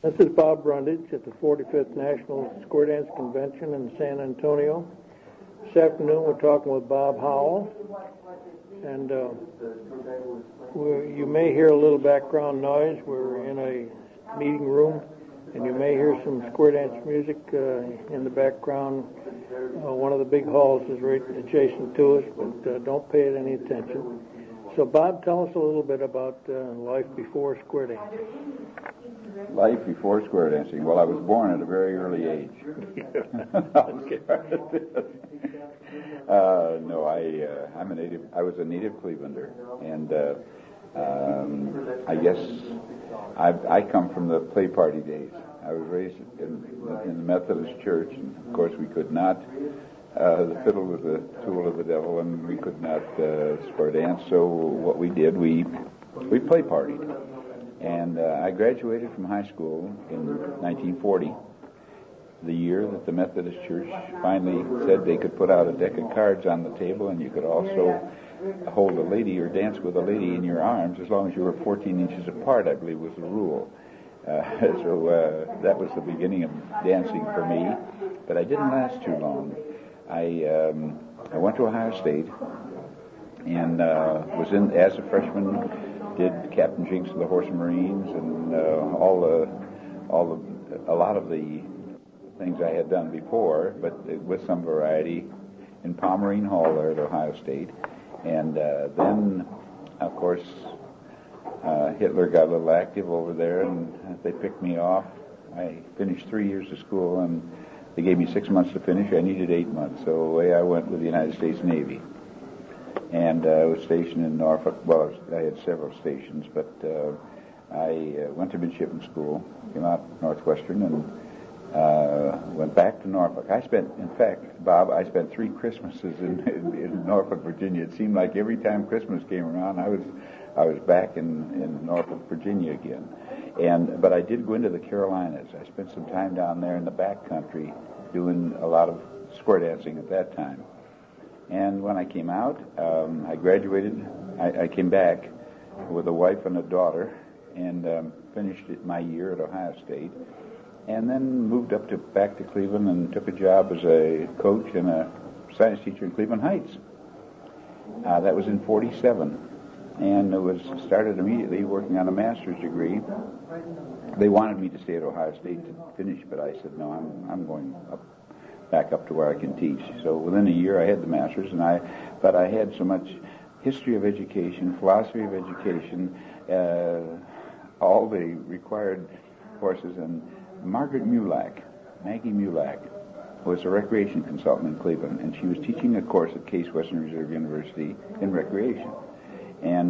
This is Bob Brundage at the 45th National Square Dance Convention in San Antonio. This afternoon we're talking with Bob Howell, and you may hear a little background noise. We're in a meeting room, and you may hear some square dance music in the background. One of the big halls is right adjacent to us, but don't pay it any attention. So, Bob, tell us a little bit about life before square dancing. Life before square dancing. Well, I was born at a very early age. No, I'm a native. I was a native Clevelander, and I guess I come from the play party days. I was raised in the Methodist Church, and of course we could not. The fiddle was a tool of the devil, and we could not square dance. So what we did, we play partied. And I graduated from high school in 1940, the year that the Methodist Church finally said they could put out a deck of cards on the table, and you could also hold a lady or dance with a lady in your arms as long as you were 14 inches apart, I believe was the rule. So that was the beginning of dancing for me, but I didn't last too long. I went to Ohio State and was in as a freshman. Did Captain Jinks of the Horse Marines and a lot of the things I had done before, but with some variety in Pomerine Hall there at Ohio State. And then, of course, Hitler got a little active over there, and they picked me off. I finished 3 years of school, and they gave me 6 months to finish. I needed 8 months, so away I went with the United States Navy. And I was stationed in Norfolk. Well, I had several stations, but I went to midshipman school, came out Northwestern, and went back to Norfolk. In fact, Bob, I spent 3 Christmases in Norfolk, Virginia. It seemed like every time Christmas came around, I was back in Norfolk, Virginia again. But I did go into the Carolinas. I spent some time down there in the back country doing a lot of square dancing at that time. And when I came out, I graduated. I came back with a wife and a daughter, and finished my year at Ohio State, and then moved back to Cleveland and took a job as a coach and a science teacher in Cleveland Heights. That was in '47, and started immediately working on a master's degree. They wanted me to stay at Ohio State to finish, but I said no. I'm going back up to where I can teach. So within a year I had the master's, but I had so much history of education, philosophy of education, all the required courses. And Maggie Mulak, was a recreation consultant in Cleveland, and she was teaching a course at Case Western Reserve University in recreation. And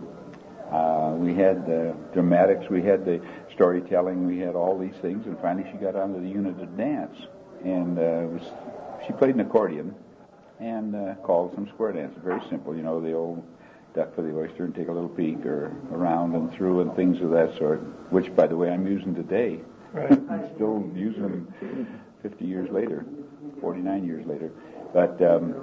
we had the dramatics, we had the storytelling, we had all these things, and finally she got onto the unit of dance. And she played an accordion and called some square dance. Very simple, the old duck for the oyster and take a little peek, or around and through and things of that sort, which, by the way, I'm using today. Right. I'm still using them 50 years later, 49 years later. But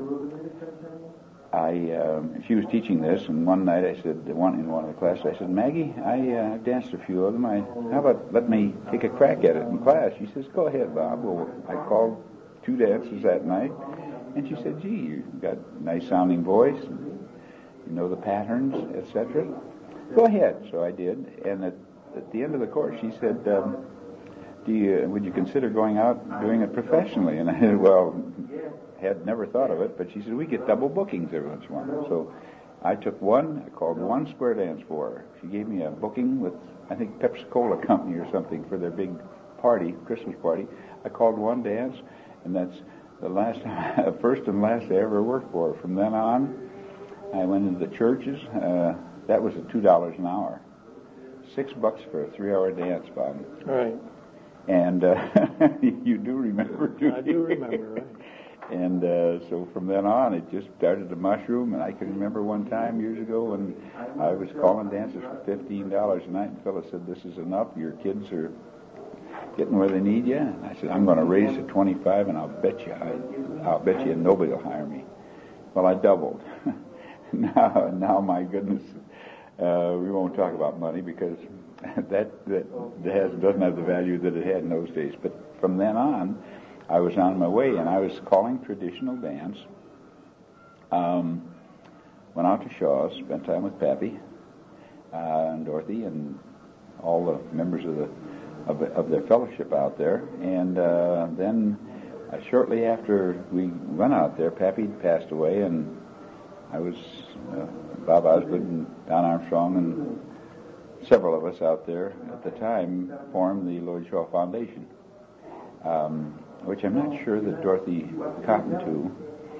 she was teaching this, and one night I said, in one of the classes, I said, Maggie, I've danced a few of them. How about let me take a crack at it in class? She says, go ahead, Bob. Well, I called 2 dances that night, and she said, gee, you've got a nice sounding voice, and you know the patterns, etc. Go ahead. So I did, and at the end of the course, she said, would you consider going out and doing it professionally? And I said, well, had never thought of it, but she said, we get double bookings every once in a while. So I took I called one square dance for her. She gave me a booking with, I think, Pepsi-Cola Company or something for their big party, Christmas party. I called one dance, and that's the first and last I ever worked for her. From then on, I went into the churches. That was at $2 an hour. $6 for a 3-hour dance, Bob. Right. And you do remember, I do remember, right. And so from then on, it just started to mushroom. And I can remember one time years ago when I was calling dances for $15 a night, and the fellow said, this is enough. Your kids are getting where they need you. And I said, I'm going to raise to 25, and I'll bet you nobody will hire me. Well, I doubled. Now, my goodness, We won't talk about money because doesn't have the value that it had in those days. But from then on, I was on my way, and I was calling traditional dance. Went out to Shaw's, spent time with Pappy and Dorothy and all the members of their fellowship out there. And then shortly after we went out there, Pappy passed away, and I was Bob Osgood and Don Armstrong and several of us out there at the time formed the Lloyd Shaw Foundation, which I'm not sure that Dorothy cottoned to.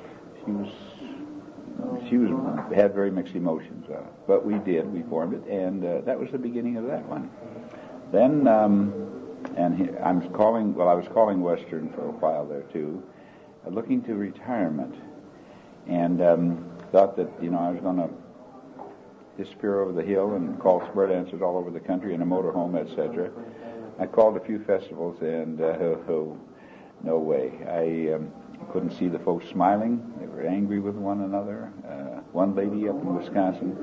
She had very mixed emotions, but we formed it, and that was the beginning of that one. Then, I was calling Western for a while there too, looking to retirement, and thought that I was going to disappear over the hill and call square dancers all over the country in a motorhome, etc. I called a few festivals, and no way. I couldn't see the folks smiling. They were angry with one another. One lady up in Wisconsin,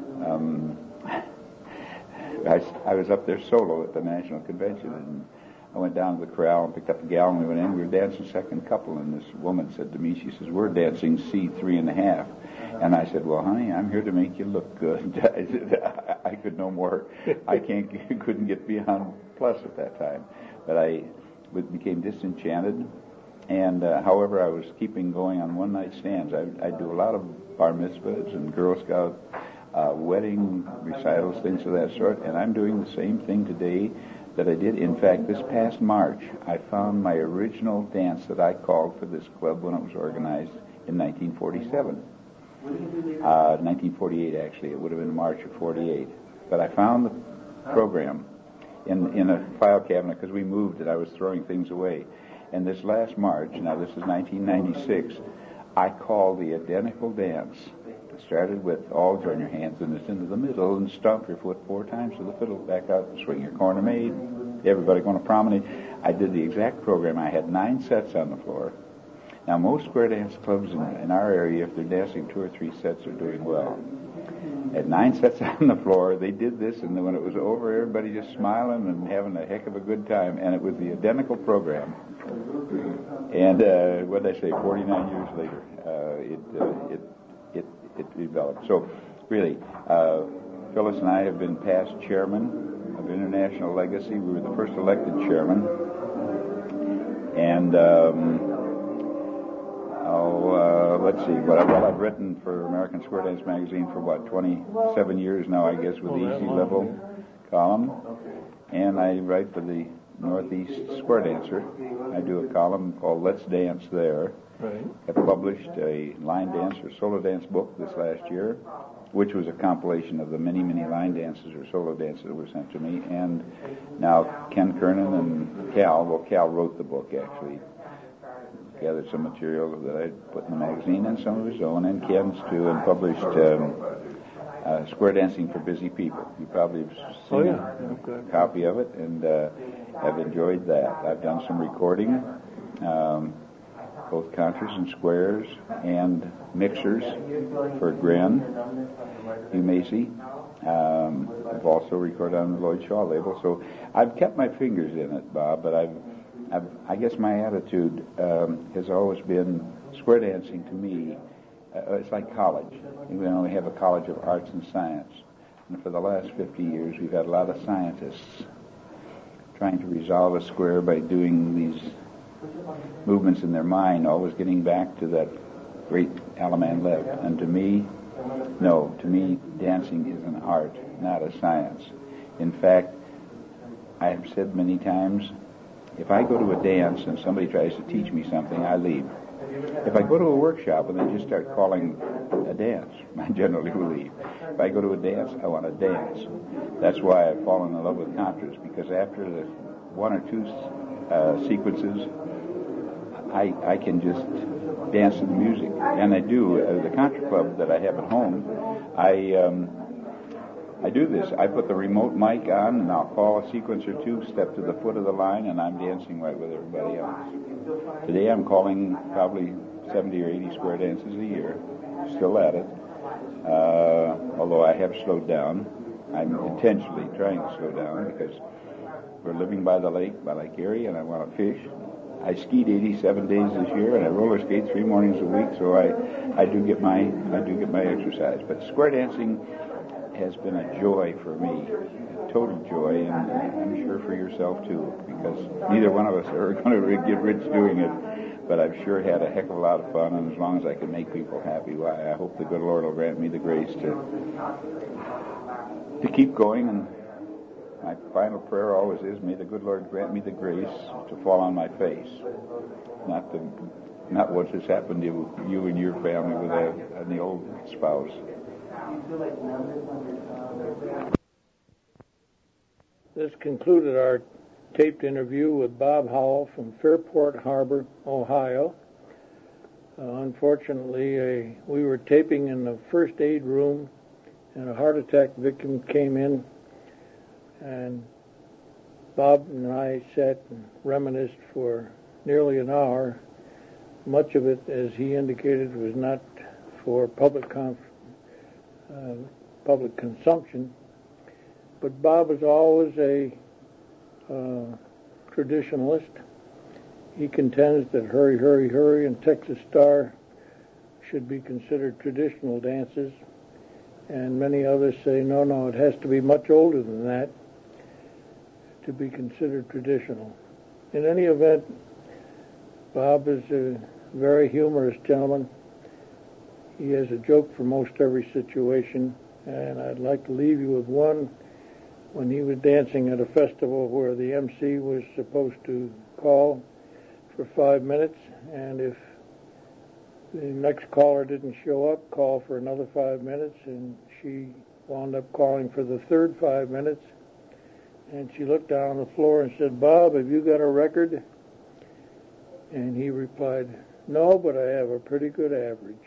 I was up there solo at the National Convention, and I went down to the corral and picked up a gal, and we went in. We were dancing second couple, and this woman said to me, she says, "We're dancing C3.5." And I said, "Well, honey, I'm here to make you look good." I said, I could no more. I couldn't get beyond plus at that time. But I became disenchanted. And however, I was keeping going on one-night stands. I do a lot of bar mitzvahs and Girl Scout wedding recitals, things of that sort. And I'm doing the same thing today that I did. In fact, this past March, I found my original dance that I called for this club when it was organized in 1947. 1948, actually. It would have been March of 48. But I found the program in a file cabinet because we moved and I was throwing things away. And this last March, now this is 1996, I called the identical dance. It started with all join your hands in this into the middle and stomp your foot 4 times to the fiddle, back out, swing your corner maid, everybody going to promenade. I did the exact program. I had 9 sets on the floor. Now, most square dance clubs in our area, if they're dancing 2 or 3 sets, are doing well. At 9 sets on the floor, they did this, and then when it was over, everybody just smiling and having a heck of a good time, and it was the identical program. And what did I say? 49 years later, it developed. So, really, Phyllis and I have been past chairman of International Legacy. We were the first elected chairman, and let's see. Well, I've written for American Square Dance Magazine for 27 years now, I guess, with the Easy Level column, and I write for the Northeast Square Dancer. I do a column called Let's Dance There. Right. I published a line dance or solo dance book this last year, which was a compilation of the many, many line dances or solo dances that were sent to me. And now Ken Kernan and Cal wrote the book, actually. Gathered some material that I put in the magazine and some of his own, and Ken's too, and published Square Dancing for Busy People. You probably have seen a copy of it, and have enjoyed that. I've done some recording, both contours and squares, and mixers for Gren, Hugh Macy. I've also recorded on the Lloyd Shaw label, so I've kept my fingers in it, Bob, but I guess my attitude has always been square dancing to me. It's like college. We have a College of Arts and Science. And for the last 50 years, we've had a lot of scientists trying to resolve a square by doing these movements in their mind, always getting back to that great Alaman Lev. And to me, dancing is an art, not a science. In fact, I have said many times, if I go to a dance and somebody tries to teach me something, I leave. If I go to a workshop and they just start calling a dance, I generally will leave. If I go to a dance, I want to dance. That's why I've fallen in love with contours, because after the 1 or 2 sequences, I can just dance to the music. And I do. The contour club that I have at home, I do this. I put the remote mic on, and I'll call a sequence or 2, step to the foot of the line, and I'm dancing right with everybody else. Today I'm calling probably 70 or 80 square dances a year, still at it. Although I have slowed down. I'm intentionally trying to slow down because we're living by Lake Erie, and I want to fish. I skied 87 days this year, and I roller skate 3 mornings a week, so I do get my exercise. But square dancing has been a joy for me, a total joy, and I'm sure for yourself too, because neither one of us are going to get rich doing it. But I've sure had a heck of a lot of fun, and as long as I can make people happy, why, I hope the good Lord will grant me the grace to keep going. And my final prayer always is, may the good Lord grant me the grace to fall on my face, not what has happened to you and your family with the old spouse. This concluded our taped interview with Bob Howell from Fairport Harbor, Ohio. Unfortunately, we were taping in the first aid room, and a heart attack victim came in, and Bob and I sat and reminisced for nearly an hour. Much of it, as he indicated, was not for public consumption, but Bob was always a traditionalist. He contends that Hurry, Hurry, Hurry and Texas Star should be considered traditional dances, and many others say, no, it has to be much older than that to be considered traditional. In any event, Bob is a very humorous gentleman. He has a joke for most every situation, and I'd like to leave you with one. When he was dancing at a festival where the MC was supposed to call for 5 minutes, and if the next caller didn't show up, call for another 5 minutes, and she wound up calling for the third 5 minutes, and she looked down on the floor and said, "Bob, have you got a record?" And he replied, "No, but I have a pretty good average."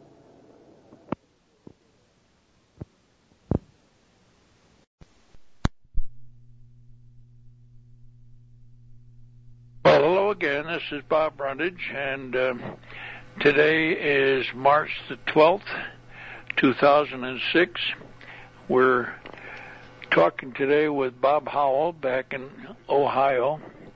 Well, hello again. This is Bob Brundage, and today is March the 12th, 2006. We're talking today with Bob Howell back in Ohio.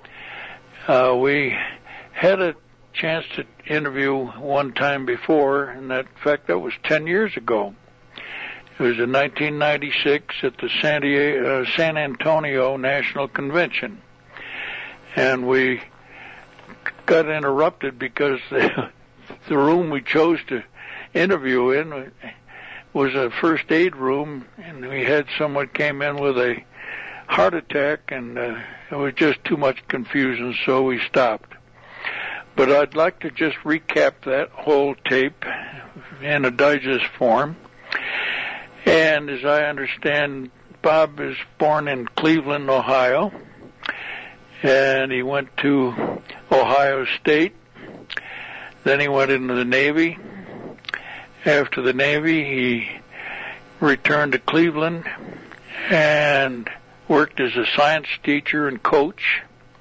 We had a chance to interview one time before, and in fact that was 10 years ago. It was in 1996 at the San Antonio National Convention. And we got interrupted because the room we chose to interview in was a first aid room, and we had someone came in with a heart attack, and it was just too much confusion, so we stopped. But I'd like to just recap that whole tape in a digest form. And as I understand, Bob is born in Cleveland, Ohio. And he went to Ohio State. Then he went into the Navy. After the Navy, he returned to Cleveland and worked as a science teacher and coach.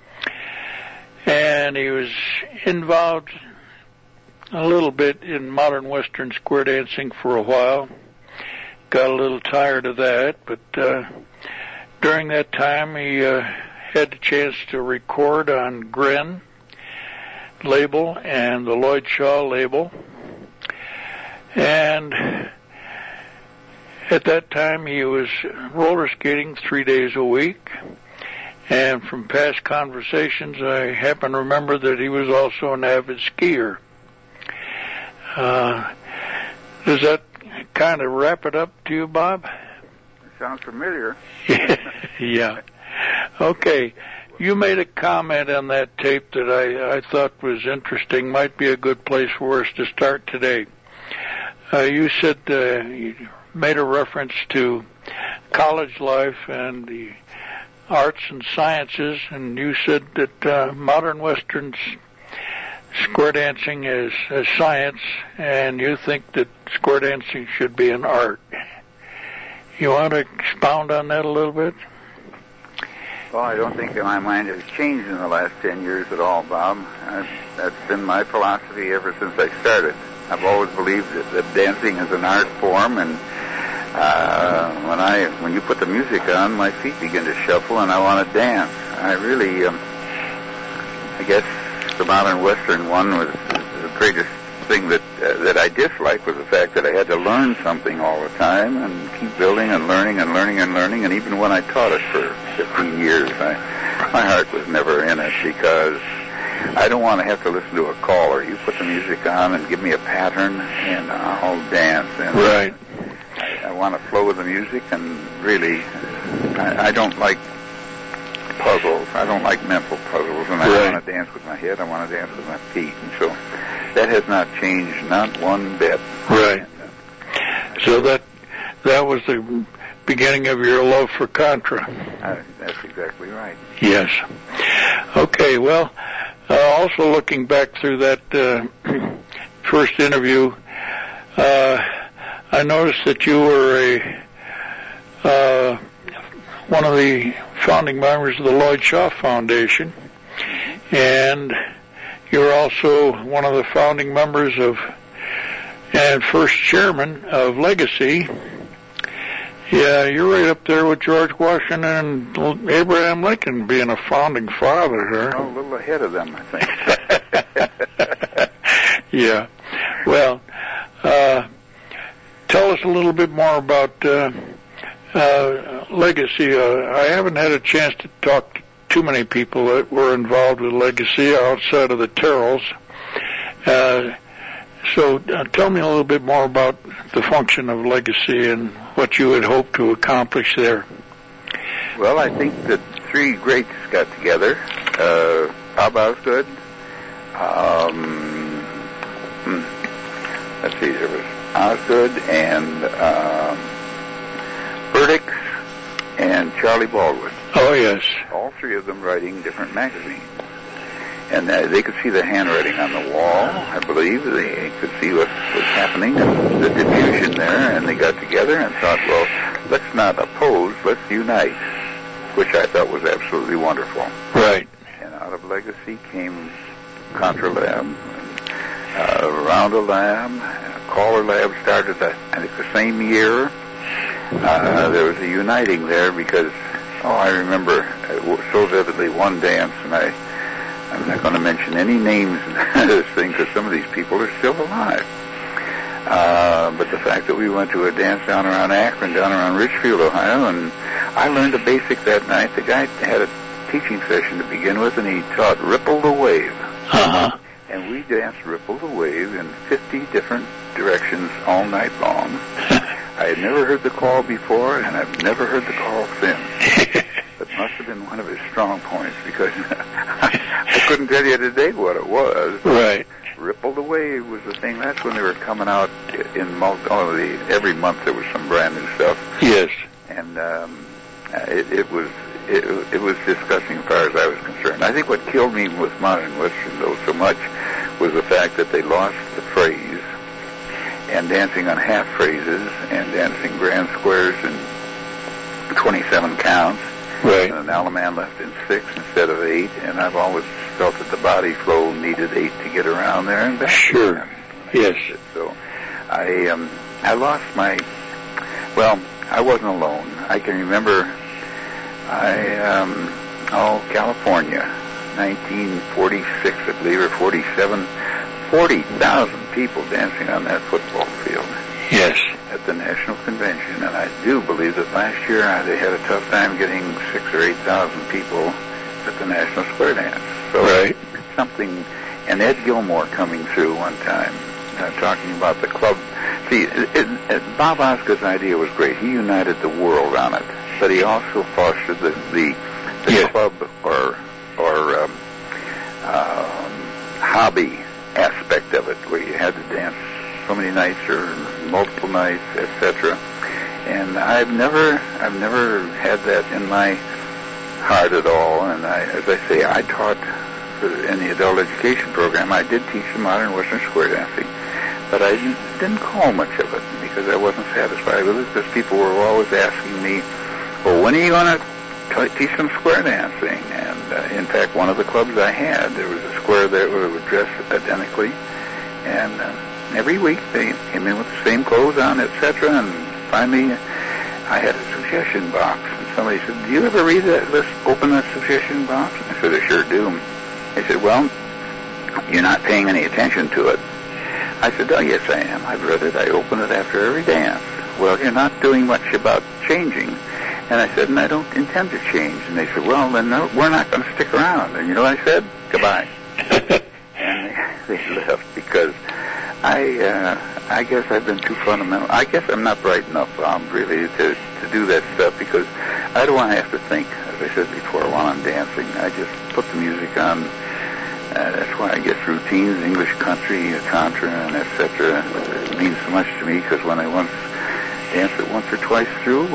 And he was involved a little bit in modern Western square dancing for a while. Got a little tired of that, but during that time he had the chance to record on Grin label and the Lloyd Shaw label. And at that time he was roller skating 3 days a week. And from past conversations, I happen to remember that he was also an avid skier. Does that kind of wrap it up to you, Bob? Sounds familiar. Yeah. Okay. You made a comment on that tape that I thought was interesting, might be a good place for us to start today. You said you made a reference to college life and the arts and sciences, and you said that modern Western square dancing is a science, and you think that square dancing should be an art. You want to expound on that a little bit? Well, I don't think that my mind has changed in the last 10 years at all, Bob. That's been my philosophy ever since I started. I've always believed that dancing is an art form, and when you put the music on, my feet begin to shuffle, and I want to dance. I really, I guess the modern Western one was the greatest thing that I disliked was the fact that I had to learn something all the time and keep building and learning and learning and learning. And even when I taught it for 15 years, my heart was never in it because I don't want to have to listen to a caller. You put the music on and give me a pattern, and I'll dance. And right. I want to flow with the music, and really, I don't like puzzles. I don't like mental puzzles, and I right. want to dance with my head. I want to dance with my feet, and so that has not changed, not one bit. Right. So that was the beginning of your love for Contra. That's exactly right. Yes. Okay. Well, also looking back through that first interview, I noticed that you were one of the founding members of the Lloyd Shaw Foundation, and you're also one of the founding members of and first chairman of Legacy. Yeah, you're right up there with George Washington and Abraham Lincoln being a founding father here. Oh, a little ahead of them, I think. Yeah. Well, tell us a little bit more about Legacy. I haven't had a chance to talk to too many people that were involved with Legacy outside of the Terrells. So tell me a little bit more about the function of Legacy and what you had hoped to accomplish there. Well, I think that three greats got together. Bob Osgood, let's see, there was Osgood and Burdick and Charlie Baldwin. Oh, yes. All three of them writing different magazines. And they could see the handwriting on the wall, I believe. They could see what was happening, the diffusion there, and they got together and thought, well, let's not oppose, let's unite, which I thought was absolutely wonderful. Right. And out of Legacy came Contra Lab, Rounda Lab, Caller Lab started, I think, the same year. There was a uniting there because, I remember so vividly one dance, and I'm not going to mention any names in this thing because some of these people are still alive. But the fact that we went to a dance down around Akron, down around Richfield, Ohio, and I learned a basic that night. The guy had a teaching session to begin with, and he taught Ripple the Wave. Uh-huh. And we danced Ripple the Wave in 50 different directions all night long. I had never heard the call before, and I've never heard the call since. That must have been one of his strong points because I couldn't tell you today what it was. Right. Ripple the Wave was the thing. That's when they were coming out in every month there was some brand new stuff. Yes. And it was disgusting as far as I was concerned. I think what killed me with Modern Western, though, so much was the fact that they lost the phrase and dancing on half phrases and dancing grand squares in 27 counts. Right. And an Alaman left in 6 instead of 8, and I've always felt that the body flow needed 8 to get around there and back. Sure. Again. Yes. So I lost my. Well, I wasn't alone. I can remember. California, 1946, I believe, or 47. 40,000 people dancing on that football field. Yes. At the National Convention, and I do believe that last year they had a tough time getting 6,000 or 8,000 people at the National Square Dance. So right. Something, and Ed Gilmore coming through one time, talking about the club. See, Bob Osgood's idea was great. He united the world on it, but he also fostered the yeah. club or hobby aspect of it, where you had to dance so many nights or multiple nights, etc. And I've never had that in my heart at all. And as I say, I taught in the adult education program. I did teach the modern Western square dancing, but I didn't call much of it because I wasn't satisfied with it. Because people were always asking me, "Well, when are you going to teach them square dancing?" And in fact, one of the clubs I had, there was a square that was dressed identically, and every week they came in with the same clothes on, etc. And finally, I had a suggestion box. And somebody said, "Do you ever read that? Let's open that suggestion box." I said, "I sure do." They said, "Well, you're not paying any attention to it." I said, "Oh, yes, I am. I've read it. I open it after every dance." "Well, you're not doing much about changing." And I said, "And I don't intend to change." And they said, "Well, then we're not going to stick around." And you know what I said? "Goodbye." And they left because I guess I've been too fundamental. I guess I'm not bright enough, really, to do that stuff because I don't want to have to think, as I said before, while I'm dancing. I just put the music on. That's why I guess routines, English country, contra, and etc. It means so much to me because when I once dance it once or twice through,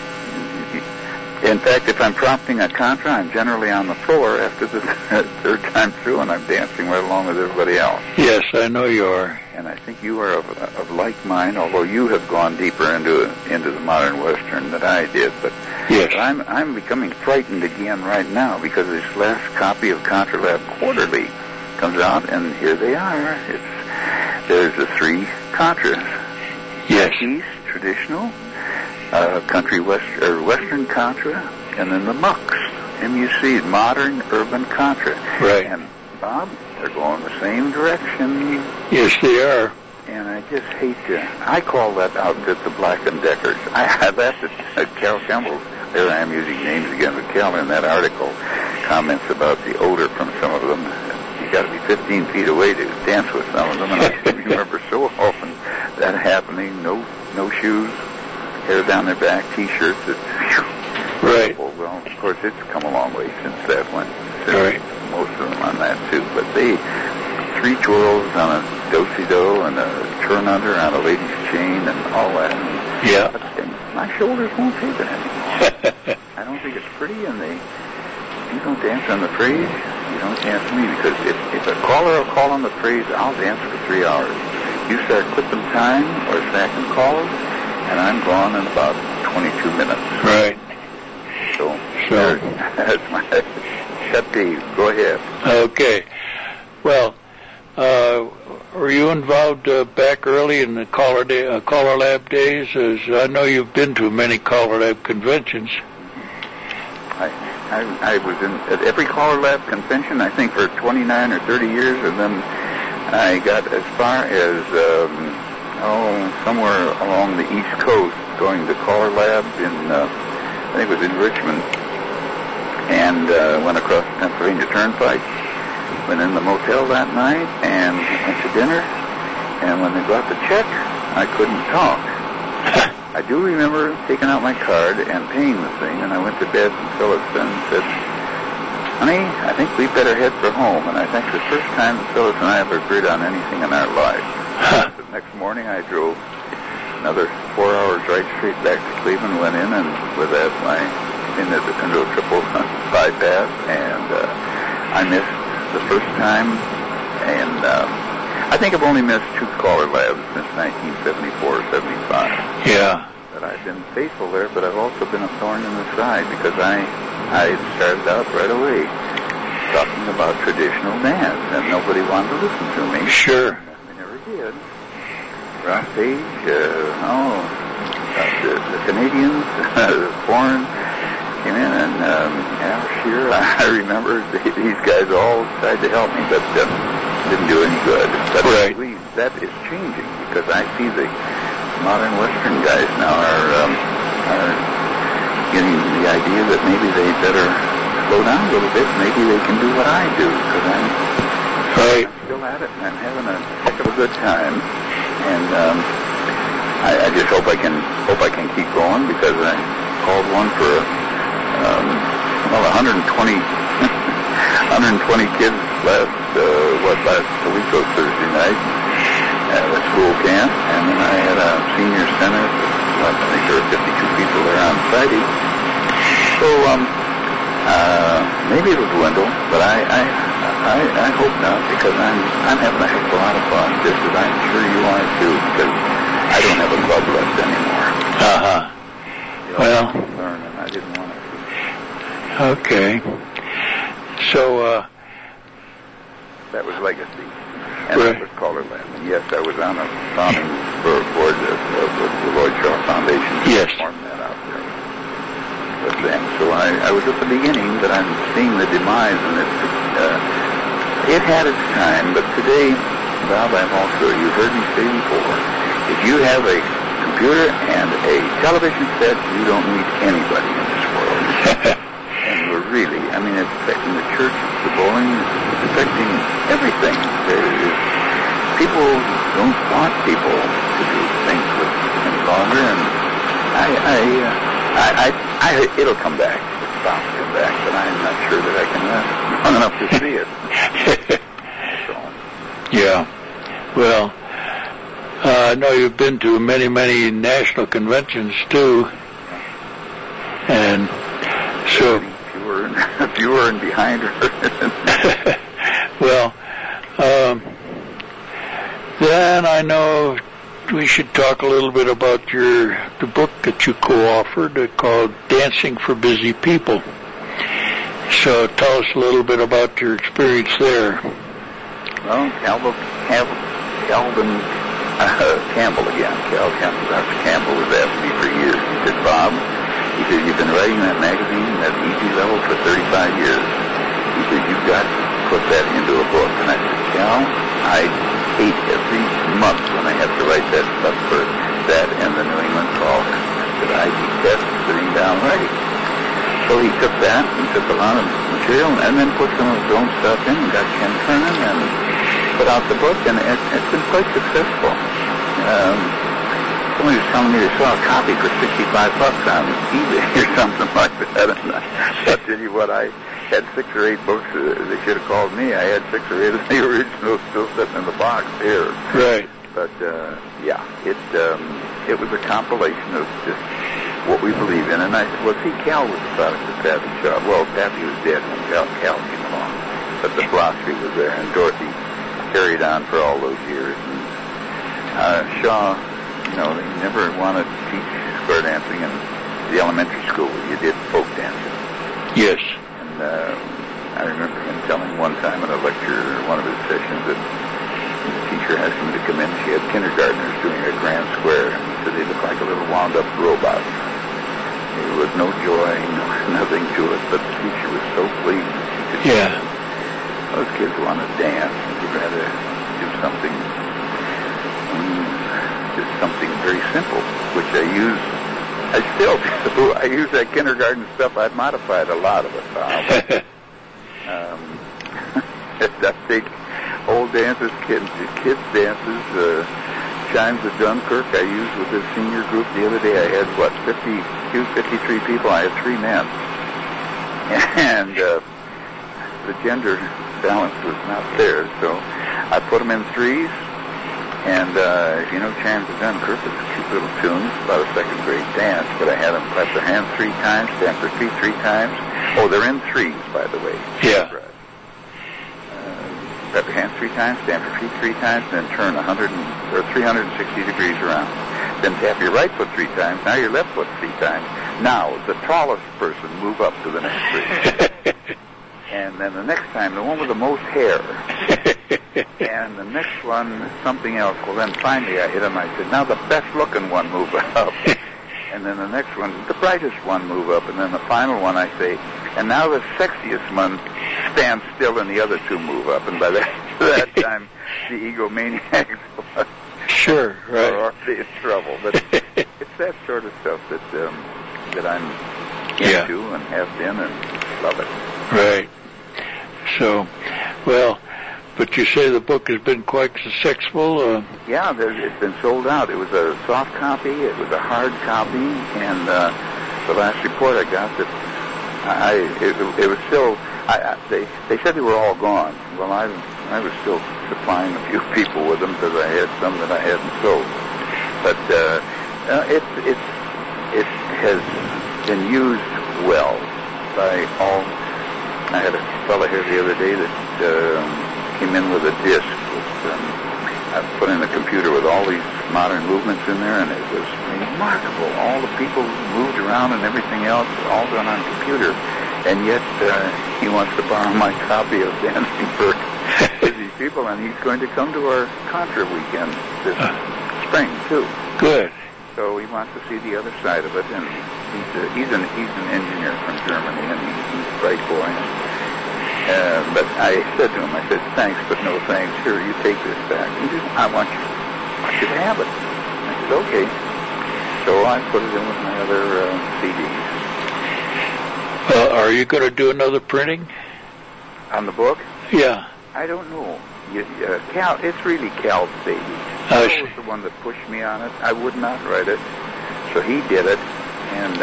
in fact, if I'm prompting a contra, I'm generally on the floor after the third time through, and I'm dancing right along with everybody else. Yes, I know you are. And I think you are of like mind, although you have gone deeper into the modern Western than I did. But yes, I'm becoming frightened again right now because this last copy of ContraLab Quarterly comes out, and here they are. There's the three contras. Yes. East, traditional, country Western Contra, and then the MUCs, MUC, modern urban Contra. Right. And Bob, they're going the same direction. Yes, they are. And I just hate to. I call that outfit the Black and Deckers. I laughed at Cal Campbell. There I am using names again, but Cal in that article comments about the odor from some of them. You got to be 15 feet away to dance with some of them, and I remember so often that happening. No shoes, hair down their back, T-shirts. Right. Well, of course, it's come a long way since that went. Right. Most of them on that too, but they 3 twirls on a do-si-do and a turn under on a lady's chain and all that. Yeah. My shoulders won't take it anymore. I don't think it's pretty, and you don't dance on the phrase, you don't dance with me, because if a caller will call on the phrase, I'll dance for 3 hours. You start clipping time or stacking calls, and I'm gone in about 22 minutes. Right. So that's my cut Dave. Go ahead. Okay. Well, were you involved back early in the Caller Lab days? As I know you've been to many Caller Lab conventions. I was at every Caller Lab convention, I think, for 29 or 30 years, and then I got as far as, somewhere along the East Coast, going to Caller Lab in, I think it was in Richmond, and went across the Pennsylvania Turnpike, went in the motel that night, and went to dinner, and when they brought the check, I couldn't talk. I do remember taking out my card and paying the thing, and I went to bed, and Phyllis then said, "Honey, I think we better head for home." And I think the first time that Phyllis and I ever agreed on anything in our lives. The next morning I drove another 4 hours right straight back to Cleveland, went in, and with that into a triple bypass, and I missed the first time, and I think I've only missed 2 Caller Labs since 1974 or 75. Yeah. But I've been faithful there, but I've also been a thorn in the side because I started out right away talking about traditional dance, and nobody wanted to listen to me. Sure. They never did. Ross Page, the Canadians, the foreign came in, and Al Shearer, I remember these guys all tried to help me, but didn't do any good. But right. That is changing because I see the modern Western guys now are getting the idea that maybe they better slow down a little bit. Maybe they can do what I do because I'm still at it and I'm having a heck of a good time. And I just hope I can keep going because I called one for 120 kids last week or Thursday night at a school camp, and then I had a senior center. I think there were 52 people there on Friday. So maybe it'll dwindle, but I hope not because I'm having a heck of a lot of fun, just as I'm sure you are too, because I don't have a club left anymore. Well, learn, and I didn't want to. Okay. So that was legacy. and it was Colorland. And yes, I was on a founding board of the Lloyd Shaw Foundation to form that out there with them. So I was at the beginning, but I'm seeing the demise, and it had its time. But today, Bob, I'm also, you've heard me say before, if you have a computer and a television set, you don't need anybody in this world. And we're really, I mean, it's affecting the church, the bowling, it's affecting everything. People don't want people to do things with any longer, and it'll come back. It's bound to come back, but I'm not sure that I can last long enough to see it. So. Yeah. Well, I know you've been to many, many national conventions too, and so fewer and behind her. Well, then I know we should talk a little bit about the book that you co-authored called Dancing for Busy People. So tell us a little bit about your experience there. Well, Calvin Campbell again. Dr. Campbell was asking me for years. He said, Bob, he said, you've been writing that magazine at easy level for 35 years. He said, you've got to put that into a book. And I said, Cal, I hate every month when I have to write that stuff for that and the New England Caller. I said, I detest sitting down writing. So he took that and took a lot of material and then put some of his own stuff in and got Ken Kernan and put out the book, and it's been quite successful. Somebody was telling me they saw a copy for $65 on eBay or something like that. And I'll tell you what, I had 6 or 8 books. They should have called me. I had 6 or 8 of the originals still sitting in the box here. Right. But yeah, it was a compilation of just what we believe in. And I said, well, see, Cal was the product of Pappy Shaw. Well, Pappy was dead when Cal came along, but the philosophy was there, and Dorothy carried on for all those years. And Shaw, they never wanted to teach square dancing in the elementary school. You did folk dancing. Yes. And I remember him telling one time in a lecture, one of his sessions, that the teacher asked him to come in. She had kindergartners doing a grand square, and he said they looked like a little wound-up robot. There was no joy, nothing to it, but the teacher was so pleased. Yeah. Those kids want to dance. They'd rather do something, just something very simple, which I use. I still do. I use that kindergarten stuff. I've modified a lot of it. I take old dances, kids dances, chimes of Dunkirk. I used with this senior group the other day. I had 53 people. I had 3 men, and the gender balance was not there, so I put them in 3s. And if you know Chimes of Dunkirk, it's a cute little tune. It's about a second grade dance, but I had them clap their hands 3 times, stamp their feet 3 times. Oh, they're in 3s, by the way. Yeah. Clap your hands 3 times, stamp your feet 3 times, and then turn 360 degrees around. Then tap your right foot 3 times. Now your left foot 3 times. Now the tallest person move up to the next 3. And then the next time, the one with the most hair. And the next one, something else. Well, then finally I hit him. I said, now the best-looking one move up. And then the next one, the brightest one move up. And then the final one, I say, and now the sexiest one stand still and the other 2 move up. And by that time, the egomaniacs sure, right. are already in trouble. But it's that sort of stuff that I'm into and have been and love it. Right. So, well, but you say the book has been quite successful? Yeah, it's been sold out. It was a soft copy, it was a hard copy, and the last report I got that it was still, they said they were all gone. Well, I was still supplying a few people with them because I had some that I hadn't sold. But it has been used well by all. I had a fellow here the other day that came in with a disc. I put in a computer with all these modern movements in there, and it was remarkable. All the people moved around and everything else, all done on computer. And yet he wants to borrow my copy of Dancing for Busy these people, and he's going to come to our Contra weekend this spring too. Good. So he wants to see the other side of it, and he's an engineer from Germany, and he's a bright boy. But I said to him, I said, thanks, but no thanks. Here, you take this back. He said, I want you to have it. I said, okay. So I put it in with my other CDs. Are you going to do another printing? On the book? Yeah. I don't know. Cal, it's really Cal's baby. Cal was the one that pushed me on it. I would not write it. So he did it, and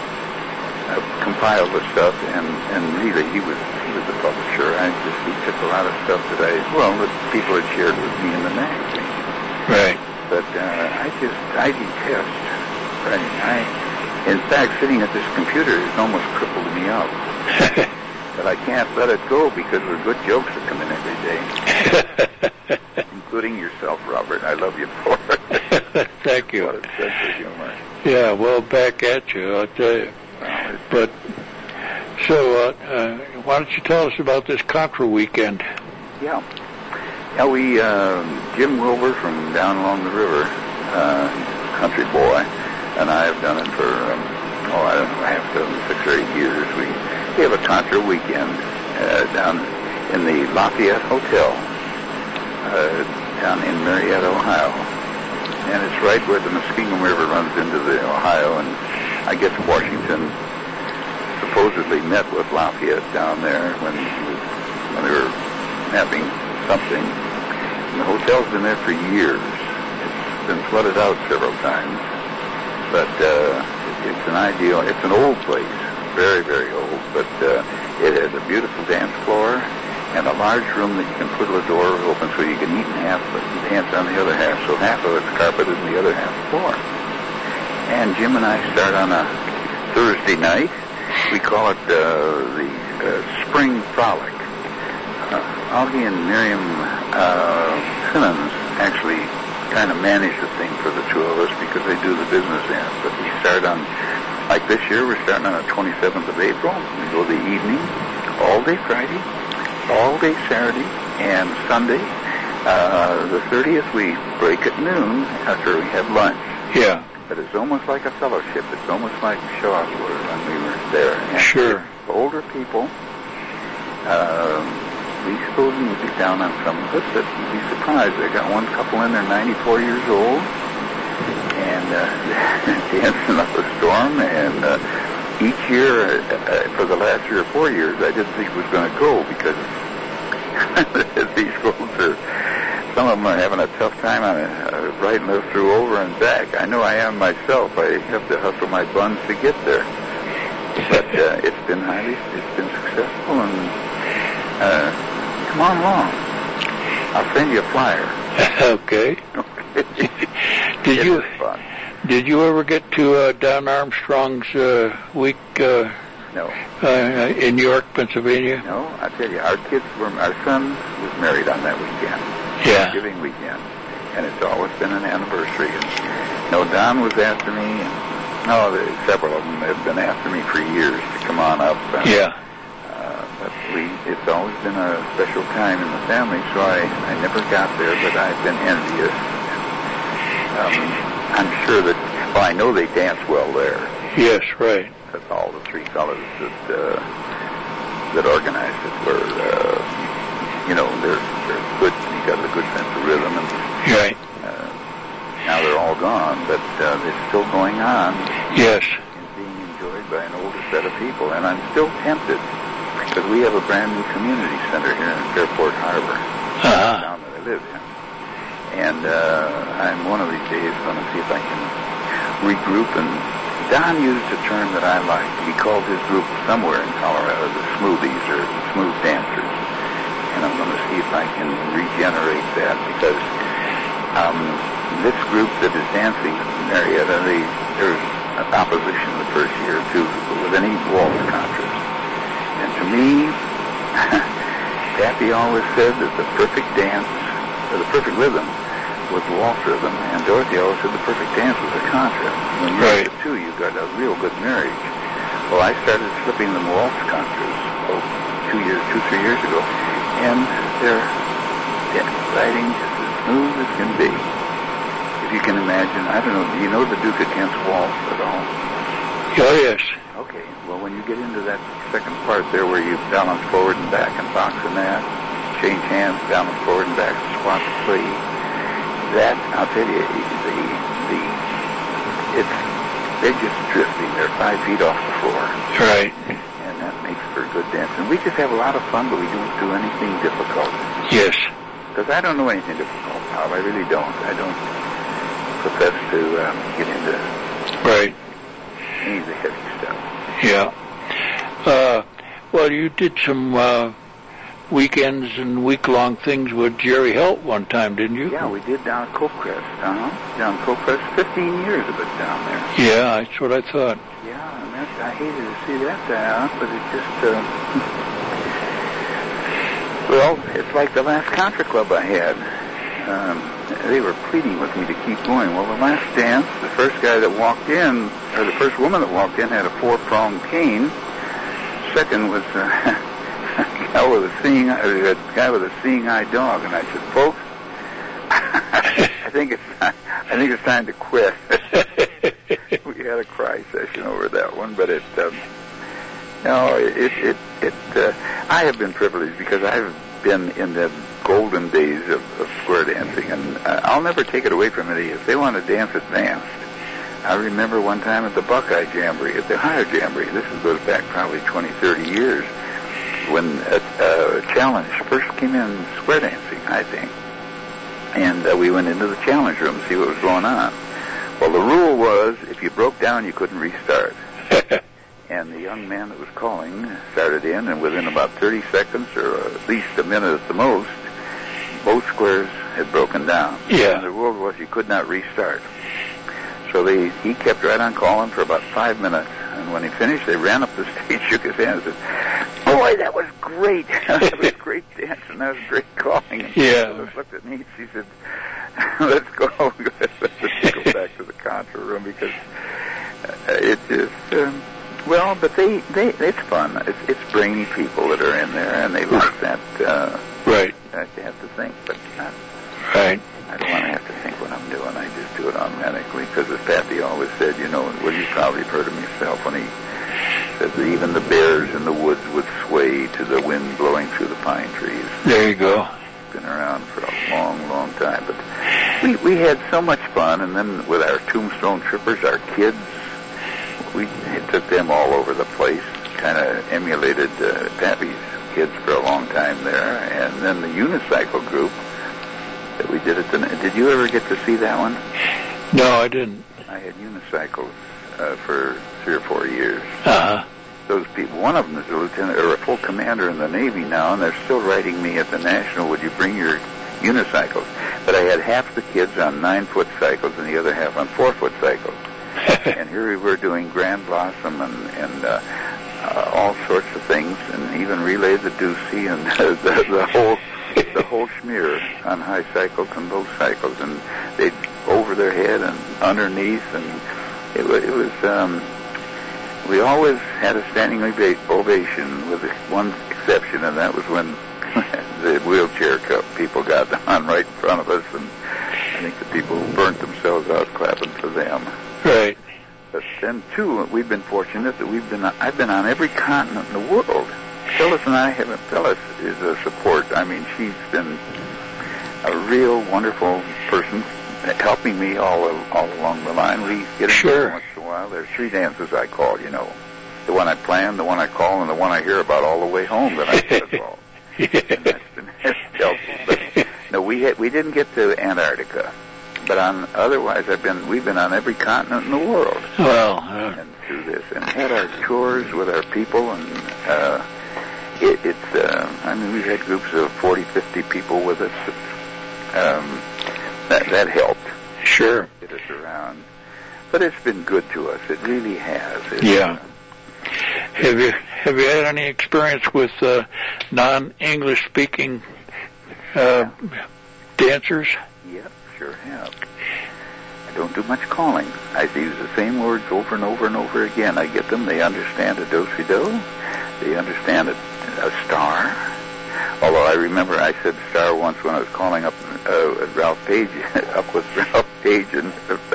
compiled the stuff, and really he was the publisher. He took a lot of stuff that people had shared with me in the magazine. Right. But I detest writing. In fact, sitting at this computer has almost crippled me up. But I can't let it go because there are good jokes that come in every day. Including yourself, Robert. I love you for it. Thank you. What a sense of humor. Yeah, well, back at you, I'll tell you. But, so, why don't you tell us about this Contra weekend? Yeah. Yeah, we, Jim Wilbur from down along the river, country boy, and I have done it for, I don't know, I have done 6 or 8 years. We have a Contra weekend down in the Lafayette Hotel down in Marietta, Ohio. And it's right where the Muskingum River runs into the Ohio, and I guess Washington supposedly met with Lafayette down there when they were having something. And the hotel's been there for years. It's been flooded out several times. But it's an old place, very, very old, but it has a beautiful dance floor and a large room that you can put the door open so you can eat in half but dance on the other half. So half of it's carpeted and the other half floor. And Jim and I start on a Thursday night. We call it the Spring Frolic. Augie and Miriam Simmons actually kind of manage the thing for the two of us because they do the business end. But we start on, like this year, we're starting on the 27th of April. We go the evening, all day Friday, all day Saturday, and Sunday. The 30th, we break at noon after we have lunch. Yeah. But it's almost like a fellowship. It's almost like Shaw's were when we were there. And sure. Older people, we suppose you would be down on some of it, but you'd be surprised. They got one couple in there, 94 years old, and dancing up a storm. And each year, for the last 3 or 4 years, I didn't think it was going to go because these folks are, some of them are having a tough time on it, right and left through, over and back. I know I am myself. I have to hustle my buns to get there. But it's been successful, and come on along. I'll send you a flyer. Okay. Did you ever get to Don Armstrong's week? No. In York, Pennsylvania? No, I tell you, our son was married on that weekend. Yeah. Thanksgiving weekend. And it's always been an anniversary. And, Don was after me, and several of them have been after me for years to come on up. And, yeah. But it's always been a special time in the family, so I never got there, but I've been envious. I'm sure that, I know they dance well there. Yes, right. Because all the 3 fellows that organized it were, they're good. You got a good sense of rhythm, and right. Now they're all gone, but it's still going on. Yes. And being enjoyed by an older set of people, and I'm still tempted because we have a brand new community center here in Fairport Harbor, town that I live in, and I'm one of these days going to see if I can regroup. And Don used a term that I liked. He called his group somewhere in Colorado the Smoothies or Smooth Dancers. And I'm going to see if I can regenerate that because this group that is dancing in Marietta, there's an opposition the first year or two with any waltz contrast. And to me, Pappy always said that the perfect dance, or the perfect rhythm, was waltz rhythm, and Dorothy always said the perfect dance was a contra. When you right. have the two, you've got a real good marriage. Well, I started slipping them waltz contras 2, 3 years ago, and they're riding just as smooth as can be. If you can imagine, I don't know, do you know the Duke of Kent's waltz at all? Oh, yes. Okay, well, when you get into that second part there where you balance forward and back and box and that, change hands, balance forward and back, squat, free, that, I'll tell you, they're just drifting. They're 5 feet off the floor. Right. And that makes for good dancing. We just have a lot of fun, but we don't do anything difficult. Yes. Because I don't know anything difficult, Bob. I really don't. I don't profess to get into any of the heavy stuff. Yeah. Well, you did some weekends and week-long things with Jerry Helt one time, didn't you? Yeah, we did down at Copecrest. Down at Copecrest, 15 years of it down there. Yeah, that's what I thought. Yeah, and I hated to see that down, but it just, well, it's like the last country club I had. They were pleading with me to keep going. Well, the last dance, the first guy that walked in, or the first woman that walked in had a 4-pronged cane. Second was a guy with a seeing eye dog, and I said, folks, I think it's time to quit. We had a cry session over that one, but I have been privileged because I've been in the golden days of square dancing, and I'll never take it away from it. If they want to dance advanced, I remember one time at the Buckeye Jamboree, at the Higher Jamboree, this goes back probably 20, 30 years, when a challenge first came in square dancing, I think. And we went into the challenge room to see what was going on. Well, the rule was if you broke down, you couldn't restart. And the young man that was calling started in, and within about 30 seconds, or at least a minute at the most, both squares had broken down. Yeah. And the rule was you could not restart. So he kept right on calling for about 5 minutes. And when he finished, they ran up the stage, shook his hand, and said, "Boy, that was great. That was great dancing. That was great calling." And yeah. He looked at me, she said, let's go. Let's go back to the contra room, because it is... well, but it's fun. It's brainy people that are in there, and they like that. Right. I have to think, but right. I don't want to have to think what I'm doing. I just do it automatically, because as Pappy always said, well, you probably have heard him yourself when he said that even the bears in the woods would sway to the wind blowing through the pine trees. There you go. Been around for a long, long time, but we had so much fun, and then with our Tombstone Trippers, our kids, we took them all over the place, kind of emulated Pappy's kids for a long time there, and then the unicycle group that we did at the... Did you ever get to see that one? No, I didn't. I had unicycles for 3 or 4 years. Uh-huh. Those people, one of them is a lieutenant or a full commander in the Navy now, and they're still writing me at the National, would you bring your unicycles? But I had half the kids on 9-foot cycles and the other half on 4-foot cycles. And here we were doing Grand Blossom and all sorts of things, and even Relay the Deucey and the whole schmear on high cycles and low cycles, and they'd over their head and underneath, and it was we always had a standing ovation with one exception, and that was when the wheelchair people got on right in front of us, and I think the people who burnt themselves out clapping for them. Right. But then, too, we've been fortunate that I've been on every continent in the world. Phyllis and I haven't. Phyllis is a support. I mean, she's been a real wonderful person, helping me all along the line. We get sure. Once in a while. There's 3 dances I call, the one I plan, the one I call, and the one I hear about all the way home that I call. And that's been helpful. But no, we didn't get to Antarctica, but otherwise we've been on every continent in the world. Well, and through this, and had our tours with our people, and we've had groups of 40, 50 people with us. That helped. Sure. Get us around. But it's been good to us. It really has. Yeah. Have you had any experience with non-English speaking dancers? Yep, sure have. I don't do much calling. I use the same words over and over and over again. I get them. They understand a do-si-do. They understand a star. Although I remember I said star once when I was calling up Ralph Page, up with Ralph Page and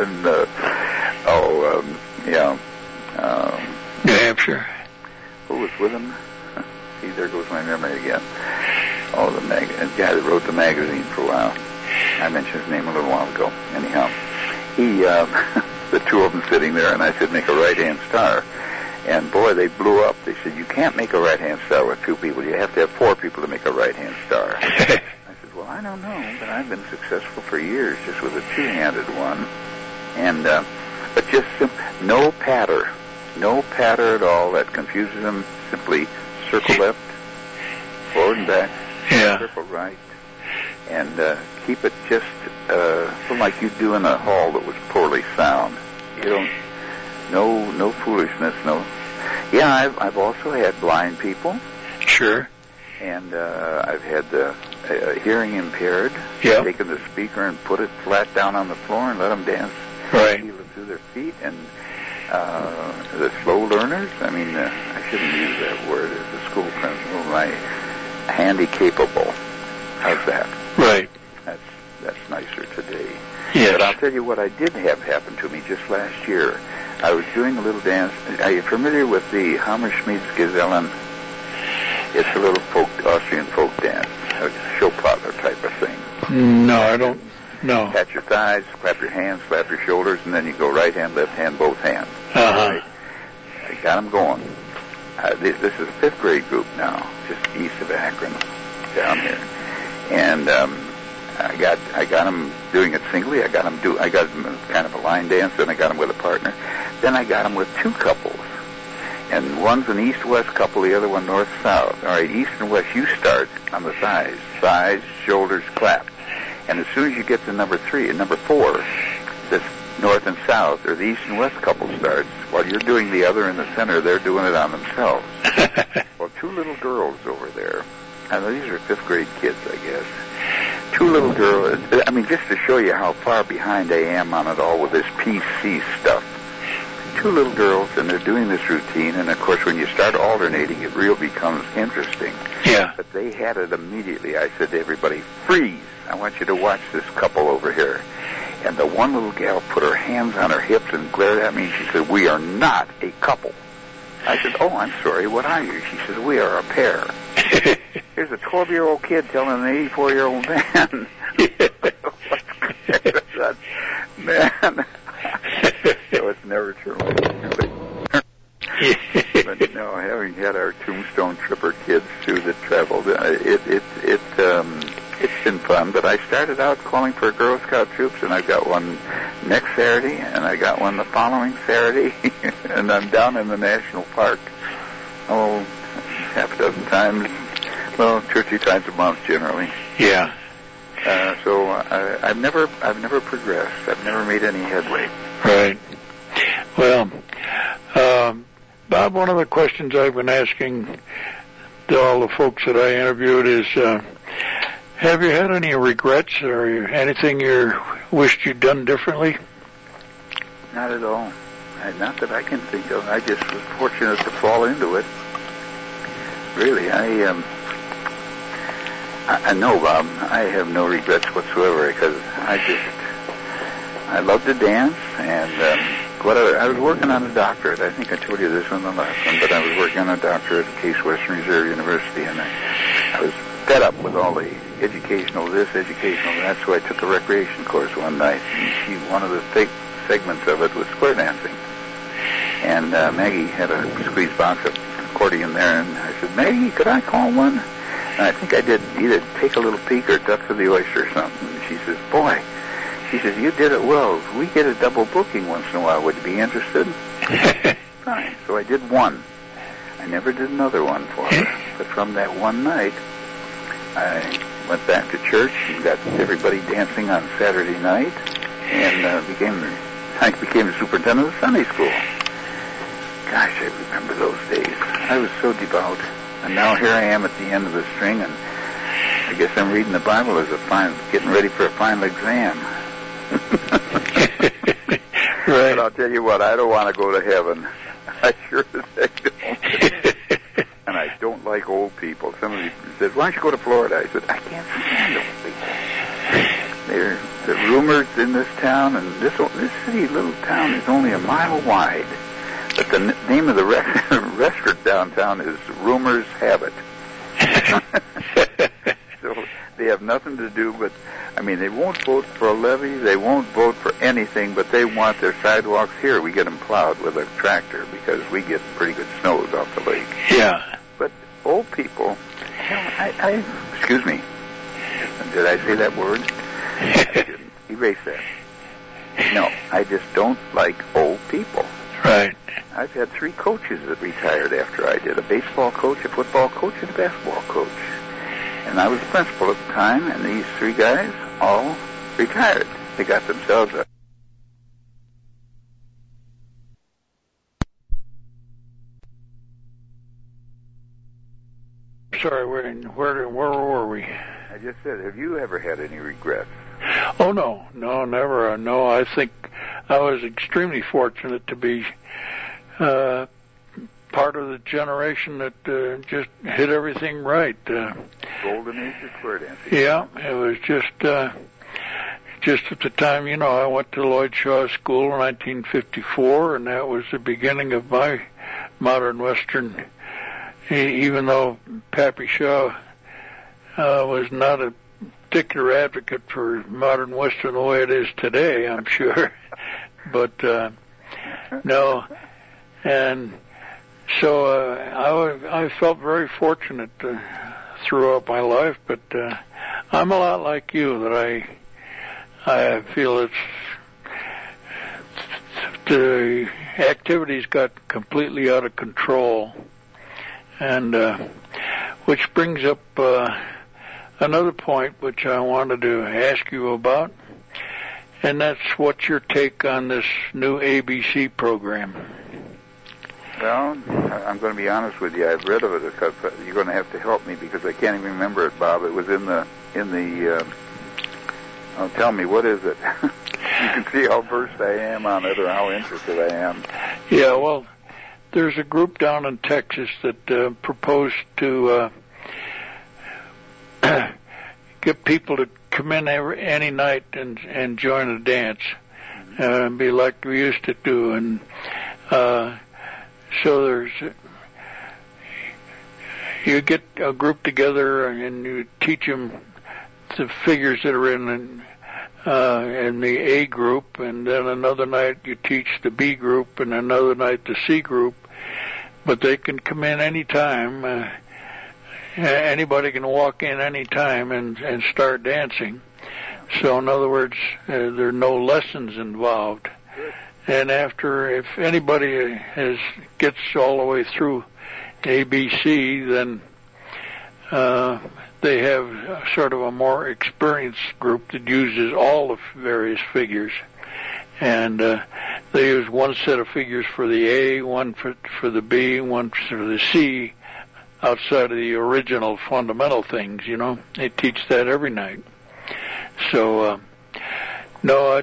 New Hampshire. Who was with him? See, there goes my memory again. Oh, the guy that wrote the magazine for a while. I mentioned his name a little while ago. Anyhow, he, the two of them sitting there, and I said, make a right-hand star. And boy, they blew up. They said, you can't make a right-hand star with two people. You have to have four people to make a right-hand star. I said, well, I don't know, but I've been successful for years just with a two-handed one. And, but just no patter at all. That confuses them. Simply circle left, forward and back, circle right, and keep it just like you do in a hall that was poorly sound. You don't. No foolishness, no. Yeah, I've also had blind people. Sure. And I've had the hearing impaired. Yeah. Taken the speaker and put it flat down on the floor and let them dance. Right. Feel it through their feet. And the slow learners, I mean, I shouldn't use that word as a school principal. Handy-capable. How's that? Right. That's nicer today. Yes. But I'll tell you what I did have happen to me just last year. I was doing a little dance. Are you familiar with the Hammerschmidt-Gesellen? It's a little Austrian folk dance, a Showplatter type of thing. No, I don't know. Pat your thighs, clap your hands, slap your shoulders, and then you go right hand, left hand, both hands. Uh-huh. Right? I got them going. This is a fifth grade group now, just east of Akron, down here. And I got them doing it singly. I got them kind of a line dance, then I got them with a partner. Then I got them with two couples. And one's an east-west couple, the other one north-south. All right, east and west, you start on the thighs. Thighs, shoulders, clap. And as soon as you get to number 3 and number 4, this north and south, or the east and west couple starts, while you're doing the other in the center, they're doing it on themselves. Well, two little girls over there, I know these are fifth grade kids, I guess. Two little girls, I mean, just to show you how far behind I am on it all with this PC stuff. Two little girls, and they're doing this routine, and of course when you start alternating, it really becomes interesting. Yeah. But they had it immediately. I said to everybody, freeze! I want you to watch this couple over here. And the one little gal put her hands on her hips and glared at me, and she said, we are not a couple. I said, oh, I'm sorry, what are you? She said, we are a pair. Here's a 12-year-old kid telling an 84-year-old man. What's man. So it's never true. But no, having had our Tombstone Tripper kids too that traveled, it's been fun. But I started out calling for Girl Scout troops, and I've got one next Saturday, and I got one the following Saturday, and I'm down in the national park. Oh, half a dozen times. Well, 2 or 3 times a month generally. Yeah. So I've never progressed. I've never made any headway. Right. Well, Bob, one of the questions I've been asking to all the folks that I interviewed is, have you had any regrets or anything you wished you'd done differently? Not at all. Not that I can think of. I just was fortunate to fall into it. Really, I know, Bob, I have no regrets whatsoever because I love to dance, and I was working on a doctorate. I think I told you this on the last one, but I was working on a doctorate at Case Western Reserve University, and I was fed up with all the educational this, educational that, so I took a recreation course one night, and one of the segments of it was square dancing. And Maggie had a squeeze box of accordion there, and I said, Maggie, could I call one? And I think I did either take a little peek or duck for the oyster or something. And she says, boy, she says, you did it well. We get a double booking once in a while. Would you be interested? Fine. So I did one. I never did another one for her. But from that one night, I went back to church and got everybody dancing on Saturday night, and I became the superintendent of Sunday school. Gosh, I remember those days. I was so devout. And now here I am at the end of the string, and I guess I'm reading the Bible as getting ready for a final exam. Right. But I'll tell you what, I don't want to go to heaven. I sure as heck don't. And I don't like like old people. Somebody said, why don't you go to Florida? I said, I can't stand old people. The rumors in this town, and this city, little town, is only a mile wide. But the name of the restaurant downtown is Rumors Have It. So they have nothing to do but, I mean, they won't vote for a levy, they won't vote for anything, but they want their sidewalks here. We get them plowed with a tractor because we get pretty good snows off the lake. Yeah. But old people, excuse me, did I say that word? I didn't. Erase that. No, I just don't like old people. Right. I've had 3 coaches that retired after I did, a baseball coach, a football coach, and a basketball coach. And I was the principal at the time, and these 3 guys all retired. They got themselves a... Sorry, where were we? I just said, have you ever had any regrets? Oh, no, never. No, I think I was extremely fortunate to be part of the generation that just hit everything right. Golden age of square dancing. Yeah, it was just at the time, you know, I went to Lloyd Shaw School in 1954, and that was the beginning of my modern Western. Even though Pappy Shaw was not a particular advocate for modern Western the way it is today, I'm sure. But no, and so I felt very fortunate throughout my life. But I'm a lot like you, that I feel the activities got completely out of control, and which brings up another point which I wanted to ask you about, and that's what's your take on this new ABC program? Well, I'm going to be honest with you. I've read of it because you're going to have to help me because I can't even remember it, Bob. It was in the. Oh, tell me, what is it? You can see how versed I am on it or how interested I am. Yeah, well, there's a group down in Texas that proposed to get people to come in any night and join a dance, be like we used to do. And so you get a group together and you teach them the figures that are in the A group, and then another night you teach the B group, and another night the C group. But they can come in any time. Anybody can walk in any time and start dancing. So in other words, there are no lessons involved. And if anybody gets all the way through ABC, then they have sort of a more experienced group that uses all the various figures. And they use one set of figures for the A, one for the B, one for the C, outside of the original fundamental things, you know. They teach that every night. So, no,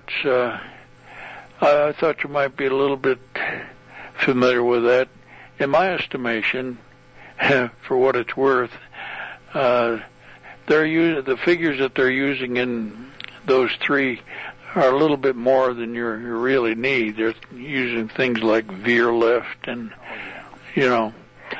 I thought you might be a little bit familiar with that. In my estimation, for what it's worth, the figures that they're using in those 3 are a little bit more than you really need. They're using things like veer left and, you know,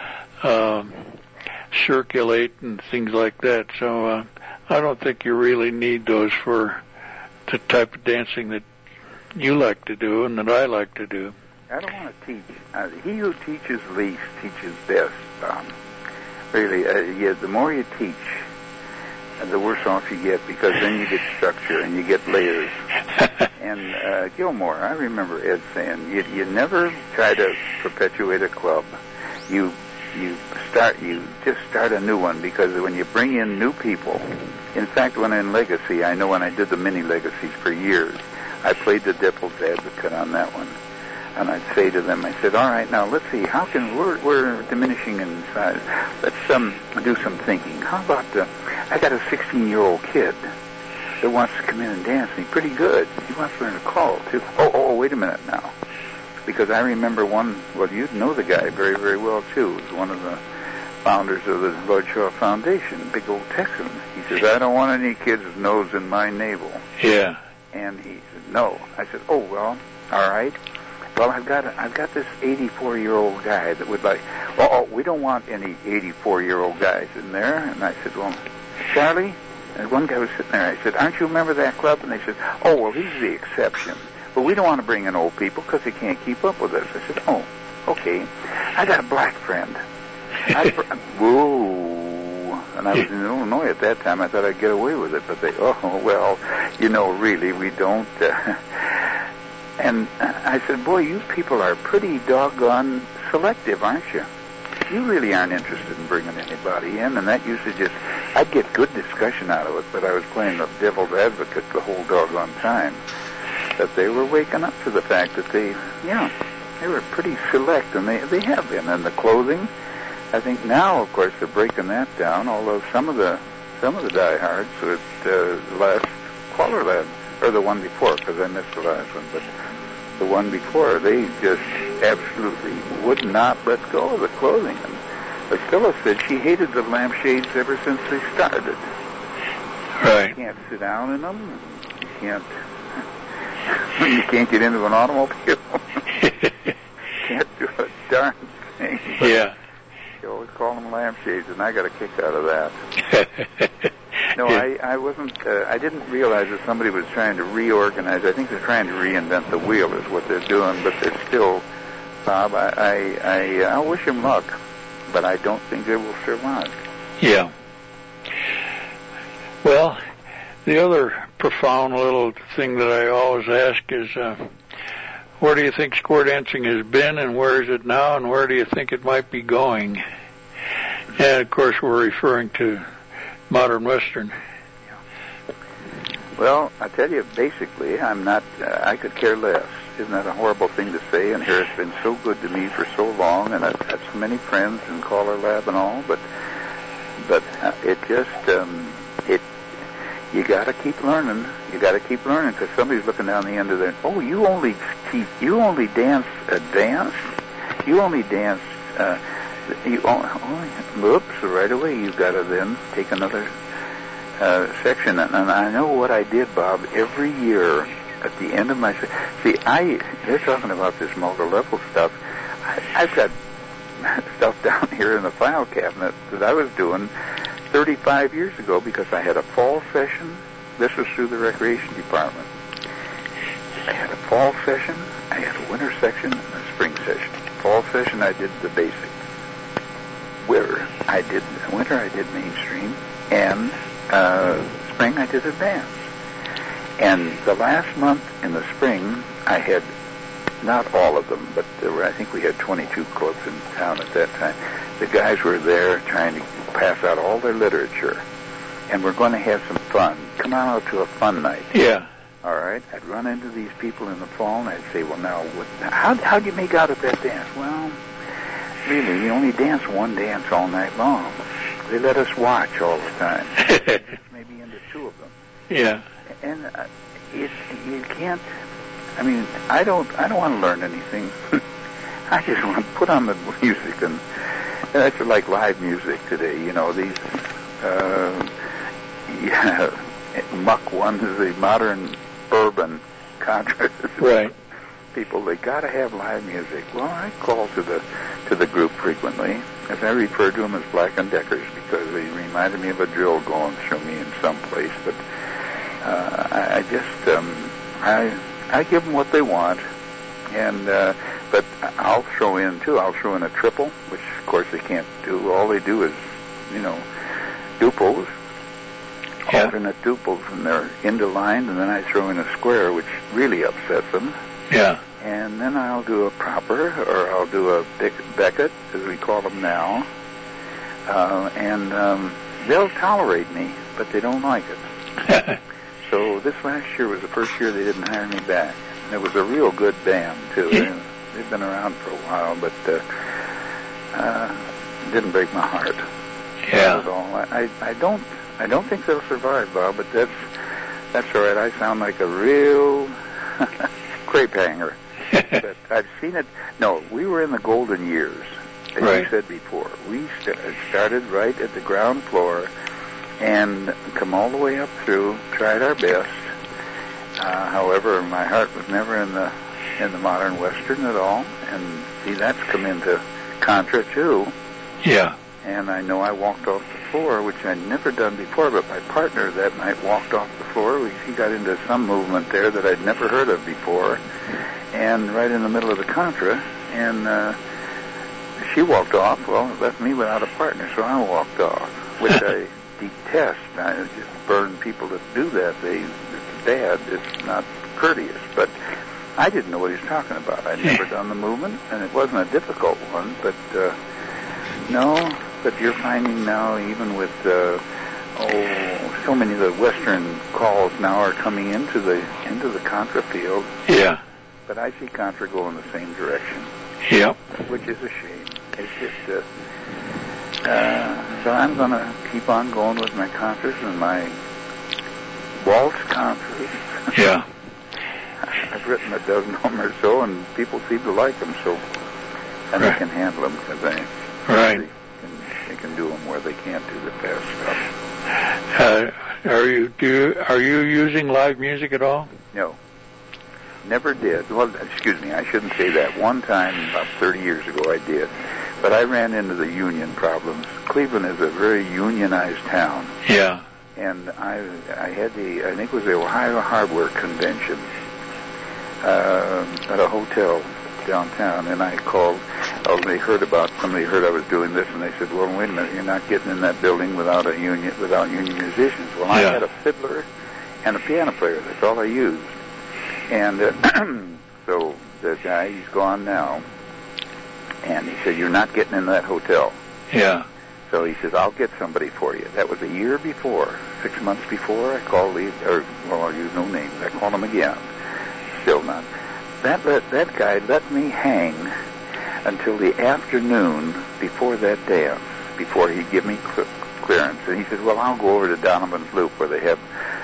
circulate and things like that. So I don't think you really need those for the type of dancing that you like to do and that I like to do. I don't want to teach. He who teaches least teaches best. Really, the more you teach, the worse off you get, because then you get structure and you get layers. And Gilmore, I remember Ed saying, you never try to perpetuate a club. You just start a new one, because when you bring in new people, in fact, when in Legacy, I know when I did the mini Legacies for years, I played the devil's advocate on that one. And I'd say to them, I said, all right, now let's see, how can we're diminishing in size. Let's do some thinking. How about I got a 16-year-old kid that wants to come in and dance, and he's pretty good. He wants to learn to call too. Oh, wait a minute now, because I remember one. Well, you'd know the guy very, very well too. It was one of the founders of the Lloyd Shaw Foundation, big old Texan. He says, I don't want any kids' nose in my navel. Yeah. And he said, no. I said, oh, well, all right. Well, I've got this 84-year-old guy that would like, oh, we don't want any 84-year-old guys in there. And I said, well, Charlie, and one guy was sitting there. I said, aren't you a member of that club? And they said, oh, well, he's the exception. But we don't want to bring in old people because they can't keep up with us. I said, oh, okay. I got a black friend. Whoa. And I was in Illinois at that time. I thought I'd get away with it. But they, oh, well, really, we don't. And I said, boy, you people are pretty doggone selective, aren't you? You really aren't interested in bringing anybody in. And that used to just, I'd get good discussion out of it, but I was playing the devil's advocate the whole doggone time. That they were waking up to the fact that they were pretty select, and they have been. And the clothing, I think now, of course, they're breaking that down. Although some of the diehards at last Caller Lab, or the one before, because I missed the last one, but the one before, they just absolutely would not let go of the clothing. And Priscilla said she hated the lampshades ever since they started. Right. You can't sit down in them. You can't get into an automobile. Can't do a darn thing. But yeah. You always call them lampshades, and I got a kick out of that. No, yeah. I wasn't. I didn't realize that somebody was trying to reorganize. I think they're trying to reinvent the wheel, is what they're doing. But they're still, Bob. I wish them luck, but I don't think they will survive. Yeah. Well, the other profound little thing that I always ask is, where do you think square dancing has been, and where is it now, and where do you think it might be going? And of course, we're referring to modern Western. Well, I tell you, basically, I'm not. I could care less. Isn't that a horrible thing to say? And here it's been so good to me for so long, and I've had so many friends in Caller Lab and all. But it just you got to keep learning. You got to keep learning, because somebody's looking down the end of their. Oh, you only dance advanced. You only dance. Whoops! Right away, you've got to then take another section. And I know what I did, Bob. Every year at the end of my they're talking about this multi-level stuff. I've got stuff down here in the file cabinet that I was doing 35 years ago, because I had a fall session. This was through the recreation department. I had a fall session, I had a winter section, and a spring session. Fall session, I did the basics. Winter, I did mainstream, and spring, I did advanced. And the last month in the spring, I had, not all of them, but I think we had 22 clubs in town at that time. The guys were there trying to pass out all their literature, and we're going to have some fun. Come on out to a fun night. Yeah. All right. I'd run into these people in the fall, and I'd say, well, now, how'd you make out at that dance? Well, really, you only dance one dance all night long. They let us watch all the time. Maybe into two of them. Yeah. And you can't. I mean, I don't want to learn anything. I just want to put on the music, and that's like live music today. You know, these muck ones, the modern urban contrast. Right. People, they got to have live music. Well, I call to the group frequently, as I refer to them as Black and Deckers, because they reminded me of a drill going through me in some place. But I give them what they want, and but I'll throw in too. I'll throw in a triple, which of course they can't do. All they do is, duples, alternate duples, and they're into line, and then I throw in a square, which really upsets them. Yeah. And then I'll do a proper, or I'll do a Beckett, as we call them now, and they'll tolerate me, but they don't like it. So this last year was the first year they didn't hire me back. And it was a real good band, too. They've been around for a while, but it didn't break my heart. Yeah. That was all. I don't think they'll survive, Bob, but that's all right. I sound like a real crepe hanger. But I've seen it. No, we were in the golden years. as you said before. We started right at the ground floor and come all the way up through, tried our best. However, my heart was never in the modern Western at all. And see, that's come into Contra, too. Yeah. And I know I walked off the floor, which I'd never done before, but my partner that night walked off the floor. He got into some movement there that I'd never heard of before, and right in the middle of the Contra, and she walked off. Well, it left me without a partner, so I walked off, which I detest. I just burn people that do that. It's bad. It's not courteous, but I didn't know what he was talking about. I'd never done the movement, and it wasn't a difficult one, but no. But you're finding now, even with so many of the Western calls now are coming into the Contra field. Yeah. But I see Contra going the same direction. Yep. Which is a shame. It's just so I'm going to keep on going with my Contras and my waltz Contras. Yeah. I've written a dozen of them or so, and people seem to like them, so and I can handle them because they can do them where they can't do the fast stuff. Are you using live music at all? No. Never did. Well, excuse me, I shouldn't say that. One time, about 30 years ago, I did. But I ran into the union problems. Cleveland is a very unionized town. Yeah. And I had I think it was the Ohio Hardware Convention at a hotel downtown, and I called. Somebody heard I was doing this, and they said, well, wait a minute, you're not getting in that building without union musicians. Well, I had a fiddler and a piano player. That's all I used. And so the guy, he's gone now, and he said, you're not getting in that hotel. Yeah. So he says, I'll get somebody for you. That was a year before, 6 months before. I called I'll use no names. I called him again. Still not. That guy let me hang until the afternoon before that dance, before he'd give me clearance. And he said, well, I'll go over to Donovan's Loop where they have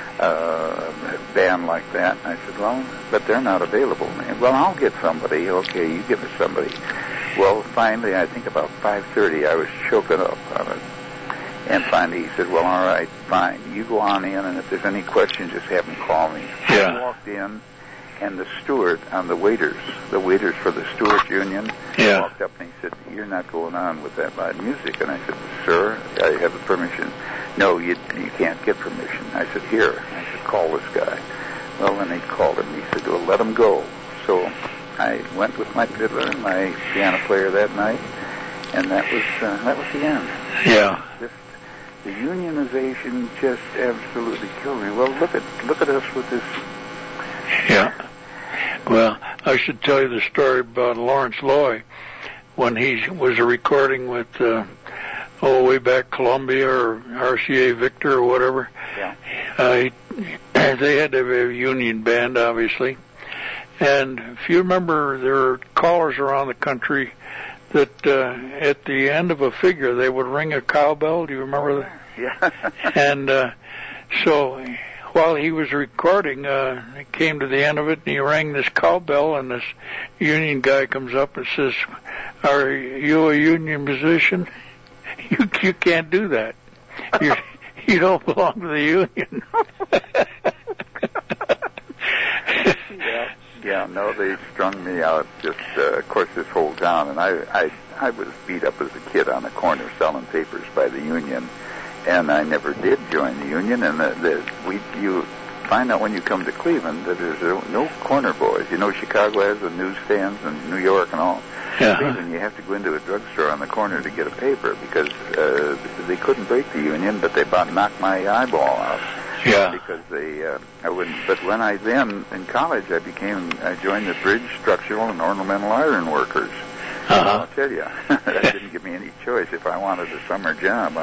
a band like that. And I said, well, but they're not available. And, well, I'll get somebody. Okay, you give us somebody. Well, finally, I think about 5:30, I was choking up on it. And finally he said, well, all right, fine. You go on in, and if there's any questions, just have them call me. Yeah. I walked in, and the steward on the waiters for the Stewards Union, walked up and he said, you're not going on with that live music. And I said, sir, I have the permission. No, you can't get permission. I said, here. I said, call this guy. Well, then he called him. He said, well, let him go. So I went with my fiddler and my piano player that night, and that was the end. Yeah. The unionization just absolutely killed me. Well, look at us with this. Yeah. Well, I should tell you the story about Lawrence Loy when he was recording with way back Columbia or RCA Victor or whatever. Yeah. They had to have a union band, obviously. And if you remember, there are callers around the country that at the end of a figure they would ring a cowbell. Do you remember that? Yeah. And so while he was recording, it came to the end of it, and he rang this cowbell, and this union guy comes up and says, "Are you a union musician? You can't do that. You don't belong to the union." Yeah, no, they strung me out just, of course, this whole town. And I was beat up as a kid on the corner selling papers by the union, and I never did join the union. And you find out when you come to Cleveland that there's no corner boys. You know, Chicago has the newsstands and New York and all. Yeah. Cleveland, you have to go into a drugstore on the corner to get a paper because they couldn't break the union, but they about knocked my eyeball out. Yeah. Because I wouldn't. But when I then in college, I joined the Bridge, Structural, and Ornamental Iron Workers. I'll tell you, that didn't give me any choice. If I wanted a summer job,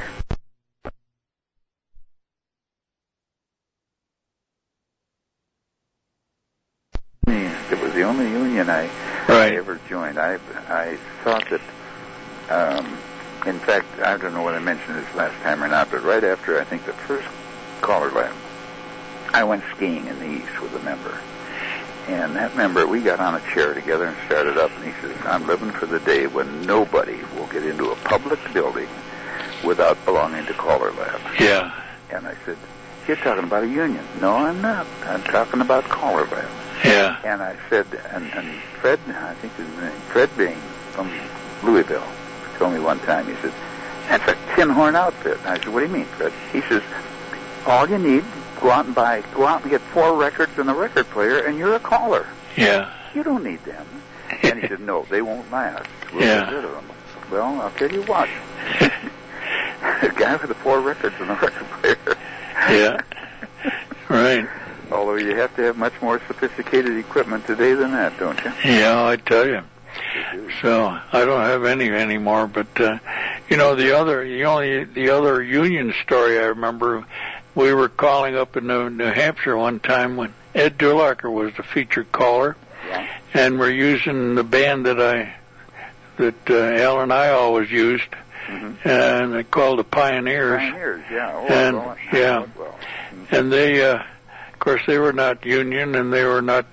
it was the only union I ever joined. I thought that, in fact, I don't know whether I mentioned this last time or not, but right after I think the first caller left, I went skiing in the East with a member. And that member, we got on a chair together and started up, and he says, I'm living for the day when nobody will get into a public building without belonging to Caller Lab. Yeah. And I said, you're talking about a union. No, I'm not. I'm talking about Caller Lab. Yeah. And I said, and Fred, I think his name, Fred Bain from Louisville, told me one time, he said, that's a tin horn outfit. And I said, what do you mean, Fred? He says, all you need, go out and get 4 records and a record player, and you're a caller. Yeah. You don't need them. And he said, no, they won't last. We'll Yeah. get rid of them. Well, I'll tell you what. The guy with the 4 records and a record player. Yeah. Right. Although you have to have much more sophisticated equipment today than that, don't you? Yeah, I tell you. So I don't have any anymore, but you know, the other union story I remember, we were calling up in New Hampshire one time when Ed Dulacker was the featured caller, Yeah. and we're using the band that Al and I always used, and they called the Pioneers. Pioneers, yeah. Oh, And well, yeah, well. and they, of course, they were not union, and they're not,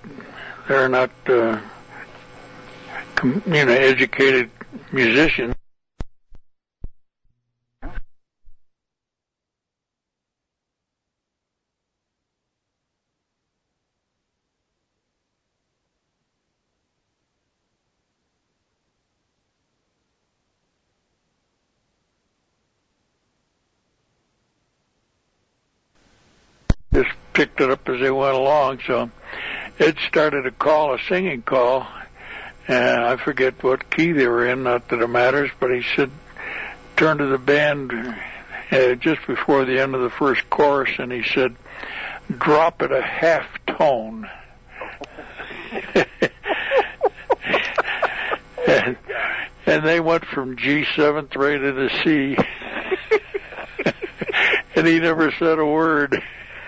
educated musicians. Just picked it up as they went along, so Ed started a singing call, and I forget what key they were in, not that it matters, but he said, turned to the band just before the end of the first chorus, and he said, drop it a half tone. and they went from G 7th rated to C, and he never said a word.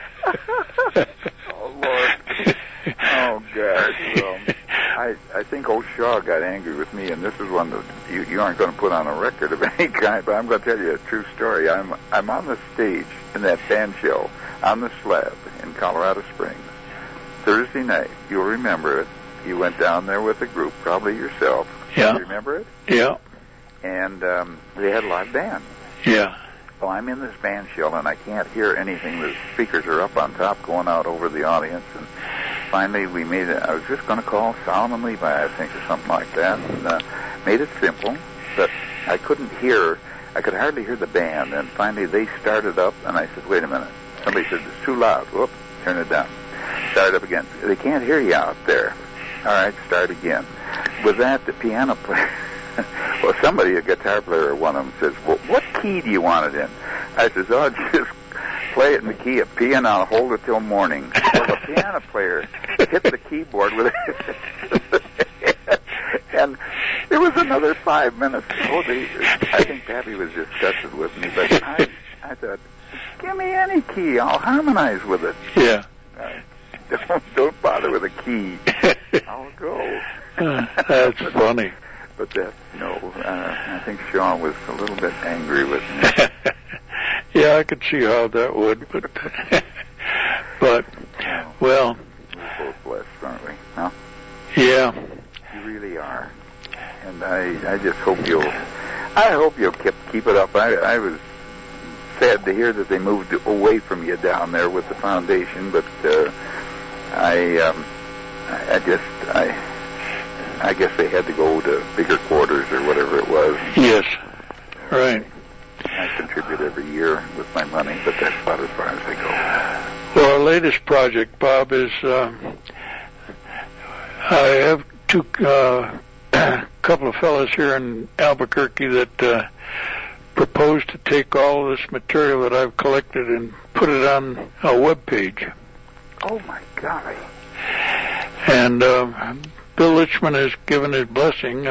Oh, Lord. Oh, God. Well, I think old Shaw got angry with me, and this is one that you aren't going to put on a record of any kind, but I'm going to tell you a true story. I'm on the stage in that band show on the slab in Colorado Springs. Thursday night, you'll remember it. You went down there with a group, probably yourself. Yeah. You remember it? Yeah. And they had a live band. Yeah. Well, I'm in this band shell, and I can't hear anything. The speakers are up on top going out over the audience. And finally, we made it. I was just going to call Solomon Levi, I think, or something like that, and made it simple. But I couldn't hear. I could hardly hear the band. And finally, they started up, and I said, wait a minute. Somebody said, it's too loud. Whoop, turn it down. Start up again. They can't hear you out there. All right, start again. With that, the piano player... Well, somebody, a guitar player, one of them says, well, what key do you want it in? I says, oh, just play it in the key of P and I'll hold it till morning. Well, the piano player hit the keyboard with it. And there was another 5 minutes. I think Pappy was disgusted with me, but I thought, give me any key. I'll harmonize with it. Yeah. Don't bother with a key. I'll go. That's funny. But I think Sean was a little bit angry with me. Yeah, I could see how that would, but well. We're both blessed, aren't we? Huh? Yeah. You really are. And I just hope you'll keep it up. I was sad to hear that they moved away from you down there with the foundation, but I guess they had to go to bigger quarters or whatever it was. Yes, right. I contribute every year with my money, but that's about as far as I go. Well, our latest project, Bob, is I have a couple of fellows here in Albuquerque that propose to take all of this material that I've collected and put it on a web page. Oh, my golly. And Bill Lichman has given his blessing.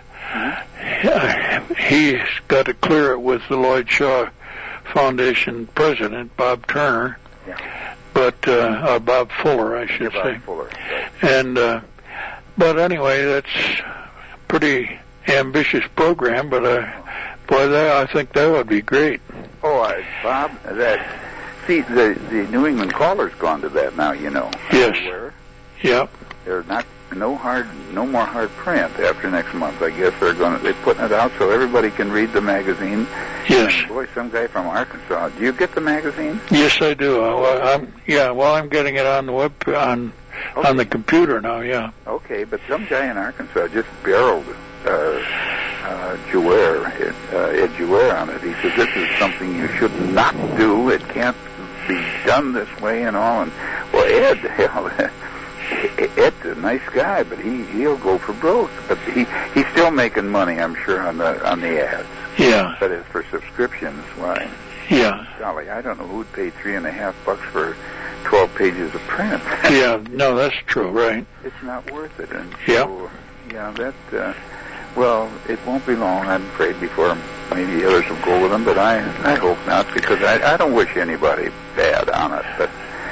He's got to clear it with the Lloyd Shaw Foundation president, Bob Turner, but Bob Fuller, I should say. Bob Fuller. Right. And but anyway, that's a pretty ambitious program. But I think that would be great. Oh, Bob, the New England Caller's gone to that now. You know. Yes. Everywhere. Yep. they're not no more hard print after next month. I guess they're putting it out so everybody can read the magazine. Yes. And boy, some guy from Arkansas. Do you get the magazine? Yes, I do. I'm getting it on the web on the computer now. Yeah. Okay, but some guy in Arkansas just barreled Ed Jouer on it. He says this is something you should not do. It can't be done this way and all. And well, Ed, hell, Ed's a nice guy, but he'll go for broke. But he's still making money, I'm sure, on the ads. Yeah. But as for subscriptions, why? Yeah. Golly, I don't know who'd pay $3.50 for 12 pages of print. Yeah. No, that's true. Right. It's not worth it. And yeah. So, yeah, that. Well, it won't be long, I'm afraid, before maybe the others will go with them, but I hope not, because I don't wish anybody bad on it, but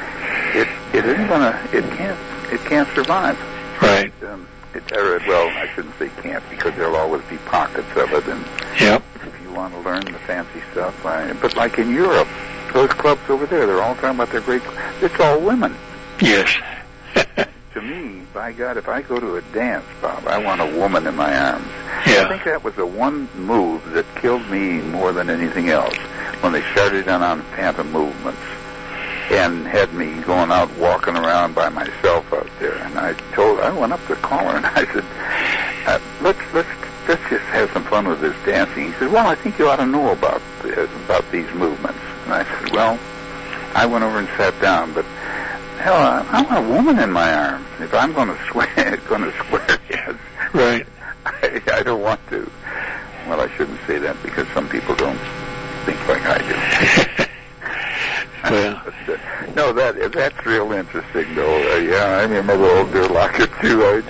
it isn't gonna, it can't survive. Right. Well, I shouldn't say can't, because there'll always be pockets of it, and yep. If you want to learn the fancy stuff, but like in Europe, those clubs over there, they're all talking about their great, it's all women. Yes. To me, by God, if I go to a dance, Bob, I want a woman in my arms. Yeah. I think that was the one move that killed me more than anything else, when they started on phantom movements and had me going out walking around by myself out there. And I went up to the caller and I said, let's just have some fun with this dancing. He said, well, I think you ought to know about these movements. And I said, well, I went over and sat down, but hell, I want a woman in my arms. If I'm going to swear yes. Right. I don't want to. Well, I shouldn't say that because some people don't think like I do. Well. But, no, that's real interesting, though. Yeah, I remember old Durlocker too.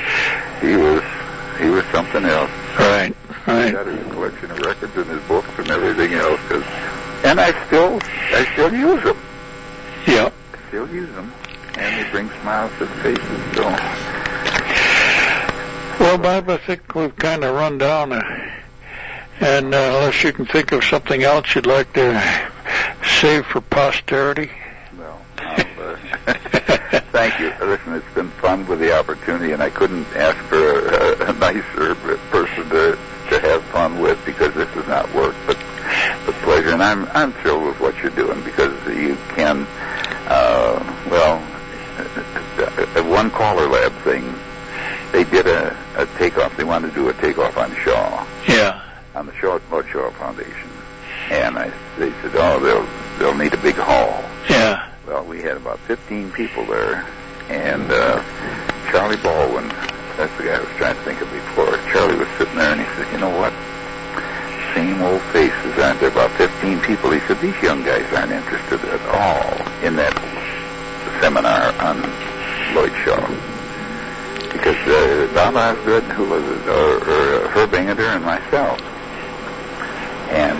He was something else. Right. Right. He got his collection of records and his books and everything else. And I still use them. Yep. Still use them, and they bring smiles to the faces. So, well, Bob, I think we've kind of run down, and unless you can think of something else you'd like to save for posterity. Well, thank you. Listen, it's been fun with the opportunity, and I couldn't ask for a nicer person to have fun with, because this is not work, but pleasure. And I'm thrilled with what you're doing, because you can. One Caller Lab thing, they did a takeoff. They wanted to do a takeoff on Shaw. Yeah. On the Lord Shaw Foundation. And they said, they'll need a big hall. Yeah. Well, we had about 15 people there. And Charlie Baldwin, that's the guy I was trying to think of before. Charlie was sitting there and he said, you know what? Same old faces, aren't there? About 15 people. He said, these young guys aren't interested at all in that seminar on Lloyd Shaw. Because Bob Osgood, who was or Herb Ingeder, and myself. And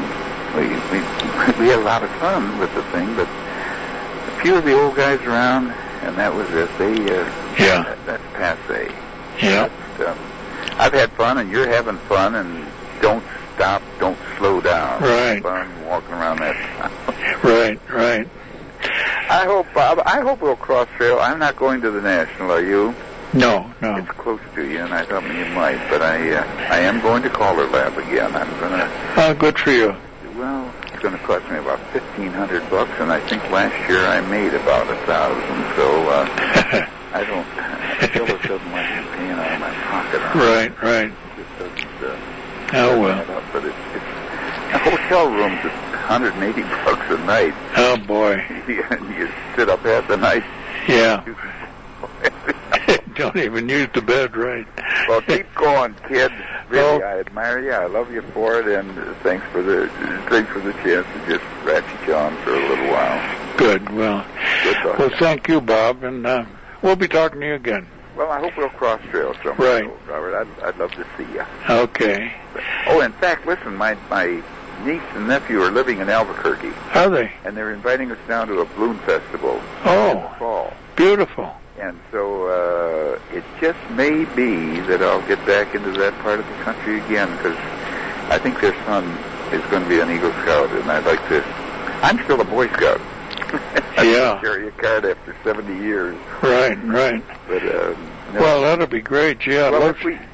we had a lot of fun with the thing, but a few of the old guys around, and that was it. That's passé. Yeah. I've had fun, and you're having fun, and don't stop, don't slow down. Right. Fun walking around that town. Right. I hope, Bob, we'll cross trail. I'm not going to the National, are you? No. It's close to you, and I thought you might, but I am going to Caller Lab again. I'm gonna. Oh, good for you. Well, it's going to cost me about $1,500, and I think last year I made about 1,000. So I Phyllis doesn't like me paying out of my pocket. Right. It just doesn't. Oh well. But it's a hotel room's $180 a night. Oh boy. You sit up half the night. Yeah. Don't even use the bed, right? Well, keep going, kid. Really, I admire you. I love you for it, and thanks for the chance to just ratchet you on for a little while. Good. Well, thank you, Bob, and we'll be talking to you again. Well, I hope we'll cross trails somewhere, right. Robert. I'd love to see you. Okay. Oh, in fact, listen, my niece and nephew are living in Albuquerque. Are they? And they're inviting us down to a balloon festival in the fall. Beautiful. And so it just may be that I'll get back into that part of the country again, because I think their son is going to be an Eagle Scout, and I'd like to. I'm still a Boy Scout. I carry a card after 70 years. Right. But no. Well, that'll be great. Yeah. Well, if we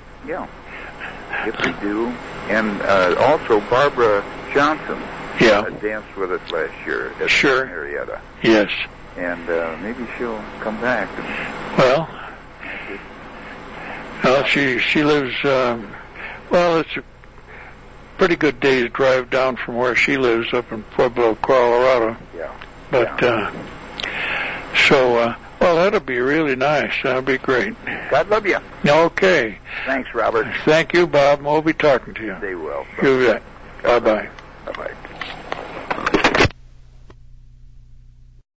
do, and also Barbara Johnson danced with us last year at Marietta. Yes. And maybe she'll come back. Well, she lives. It's a pretty good day's drive down from where she lives up in Pueblo, Colorado. Yeah. But that'll be really nice. That'll be great. God love you. Okay. Thanks, Robert. Thank you, Bob. We'll be talking to you. They will. You bet. Bye-bye. Bye-bye.